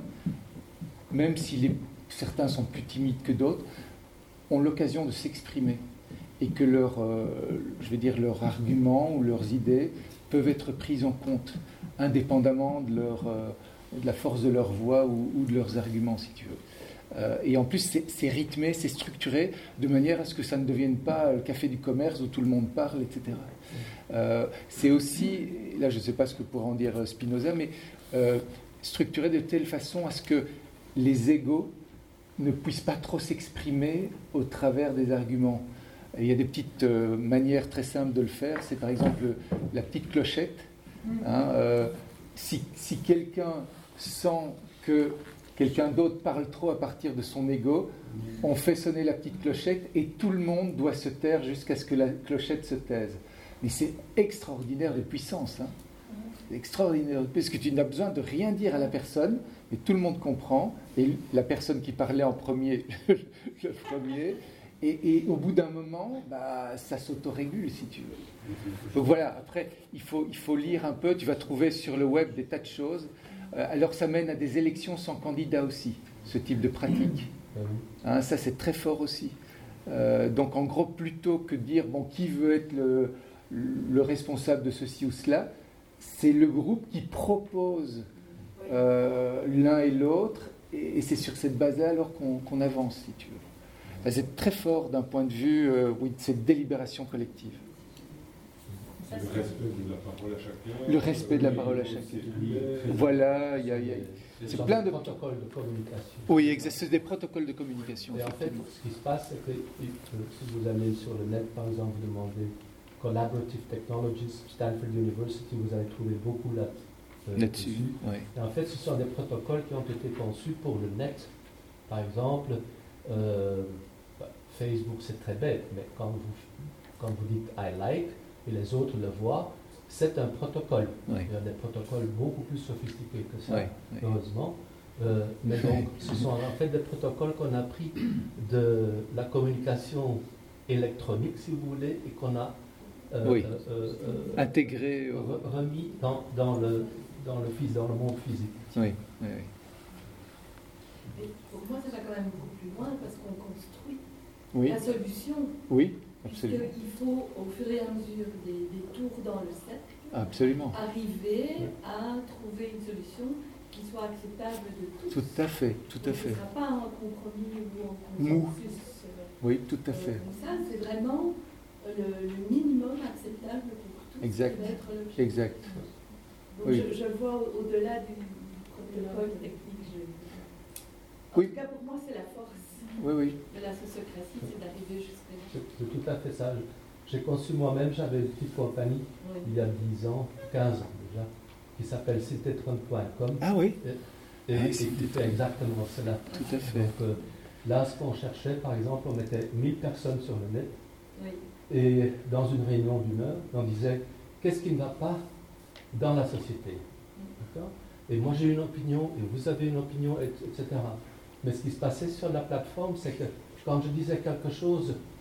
même si les, certains sont plus timides que d'autres, ont l'occasion de s'exprimer et que leurs, euh, je vais dire, leurs arguments ou leurs idées peuvent être prises en compte, indépendamment de, leur, euh, de la force de leur voix ou, ou de leurs arguments, si tu veux. Euh, et en plus, c'est, c'est rythmé, c'est structuré, de manière à ce que ça ne devienne pas le café du commerce où tout le monde parle, et cetera. Euh, c'est aussi, là je ne sais pas ce que pourra en dire Spinoza, mais euh, structuré de telle façon à ce que les égos ne puissent pas trop s'exprimer au travers des arguments. Et il y a des petites euh, manières très simples de le faire. C'est par exemple la petite clochette. Hein, euh, si, si quelqu'un sent que quelqu'un d'autre parle trop à partir de son ego, on fait sonner la petite clochette et tout le monde doit se taire jusqu'à ce que la clochette se taise. Mais c'est extraordinaire de puissance. Hein. C'est extraordinaire, parce que tu n'as besoin de rien dire à la personne, mais tout le monde comprend, et la personne qui parlait en premier, le premier, et, et au bout d'un moment, bah, ça s'autorégule, si tu veux. Donc voilà, après, il faut, il faut lire un peu, tu vas trouver sur le web des tas de choses. Euh, alors ça mène à des élections sans candidat aussi, ce type de pratique. Hein, ça, c'est très fort aussi. Euh, donc en gros, plutôt que de dire, bon, qui veut être le, le responsable de ceci ou cela, c'est le groupe qui propose euh, l'un et l'autre, et, et c'est sur cette base-là alors qu'on, qu'on avance, si tu veux. Enfin, c'est très fort d'un point de vue euh, oui, de cette délibération collective. Le respect de la parole à chacun. Le respect de la parole à chacun. Voilà, il y a, y a c'est plein de protocoles de communication. Oui, exact, c'est des protocoles de communication. Et en fait, ce qui se passe, c'est que si vous allez sur le net, par exemple, vous demandez Collaborative Technologies, Stanford University, vous allez trouver beaucoup là, euh, là-dessus. dessus. Ouais. Et en fait, ce sont des protocoles qui ont été conçus pour le net. Par exemple, euh, Facebook, c'est très bête, mais quand vous, quand vous dites I like et les autres le voient, c'est un protocole. Ouais. Il y a des protocoles beaucoup plus sophistiqués que ça, ouais, ouais. heureusement. Euh, mais donc, ce sont en fait des protocoles qu'on a pris de la communication électronique, si vous voulez, et qu'on a euh, oui. euh, euh, intégré, re- remis dans, dans, le, dans, le, dans le monde physique. Oui, oui, oui. Et pour moi, ça va quand même beaucoup plus loin parce qu'on construit oui. la solution. Oui, absolument. Puisqu'il faut, au fur et à mesure des, des tours dans le cercle, absolument. arriver à trouver une solution qui soit acceptable de tous. Tout à fait, tout à Donc, fait. ce ne sera pas un compromis ou un Mou. consensus. Oui, tout à Euh, fait. donc ça, c'est vraiment le, le minimum acceptable pour tous. Exact. Qui va être le- Exact. Donc Oui. je, je le vois au- au-delà du protocole technique. Je... En Oui. tout cas, pour moi, c'est la force Oui, oui. de la sociocratie, c'est d'arriver jusqu'à là. C'est, c'est tout à fait ça. J'ai conçu moi-même, j'avais une petite compagnie Oui. il y a dix ans, quinze ans déjà, qui s'appelle citetron point com. Ah oui. Et, et, Ah, et qui fait exactement cela. Tout à fait. Donc euh, là, ce qu'on cherchait, par exemple, on mettait mille personnes sur le net, Oui. et dans une réunion d'une heure, on disait qu'est-ce qui ne va pas dans la société. D'accord ? Et moi j'ai une opinion, et vous avez une opinion, et cetera. Mais ce qui se passait sur la plateforme, c'est que quand je disais quelque chose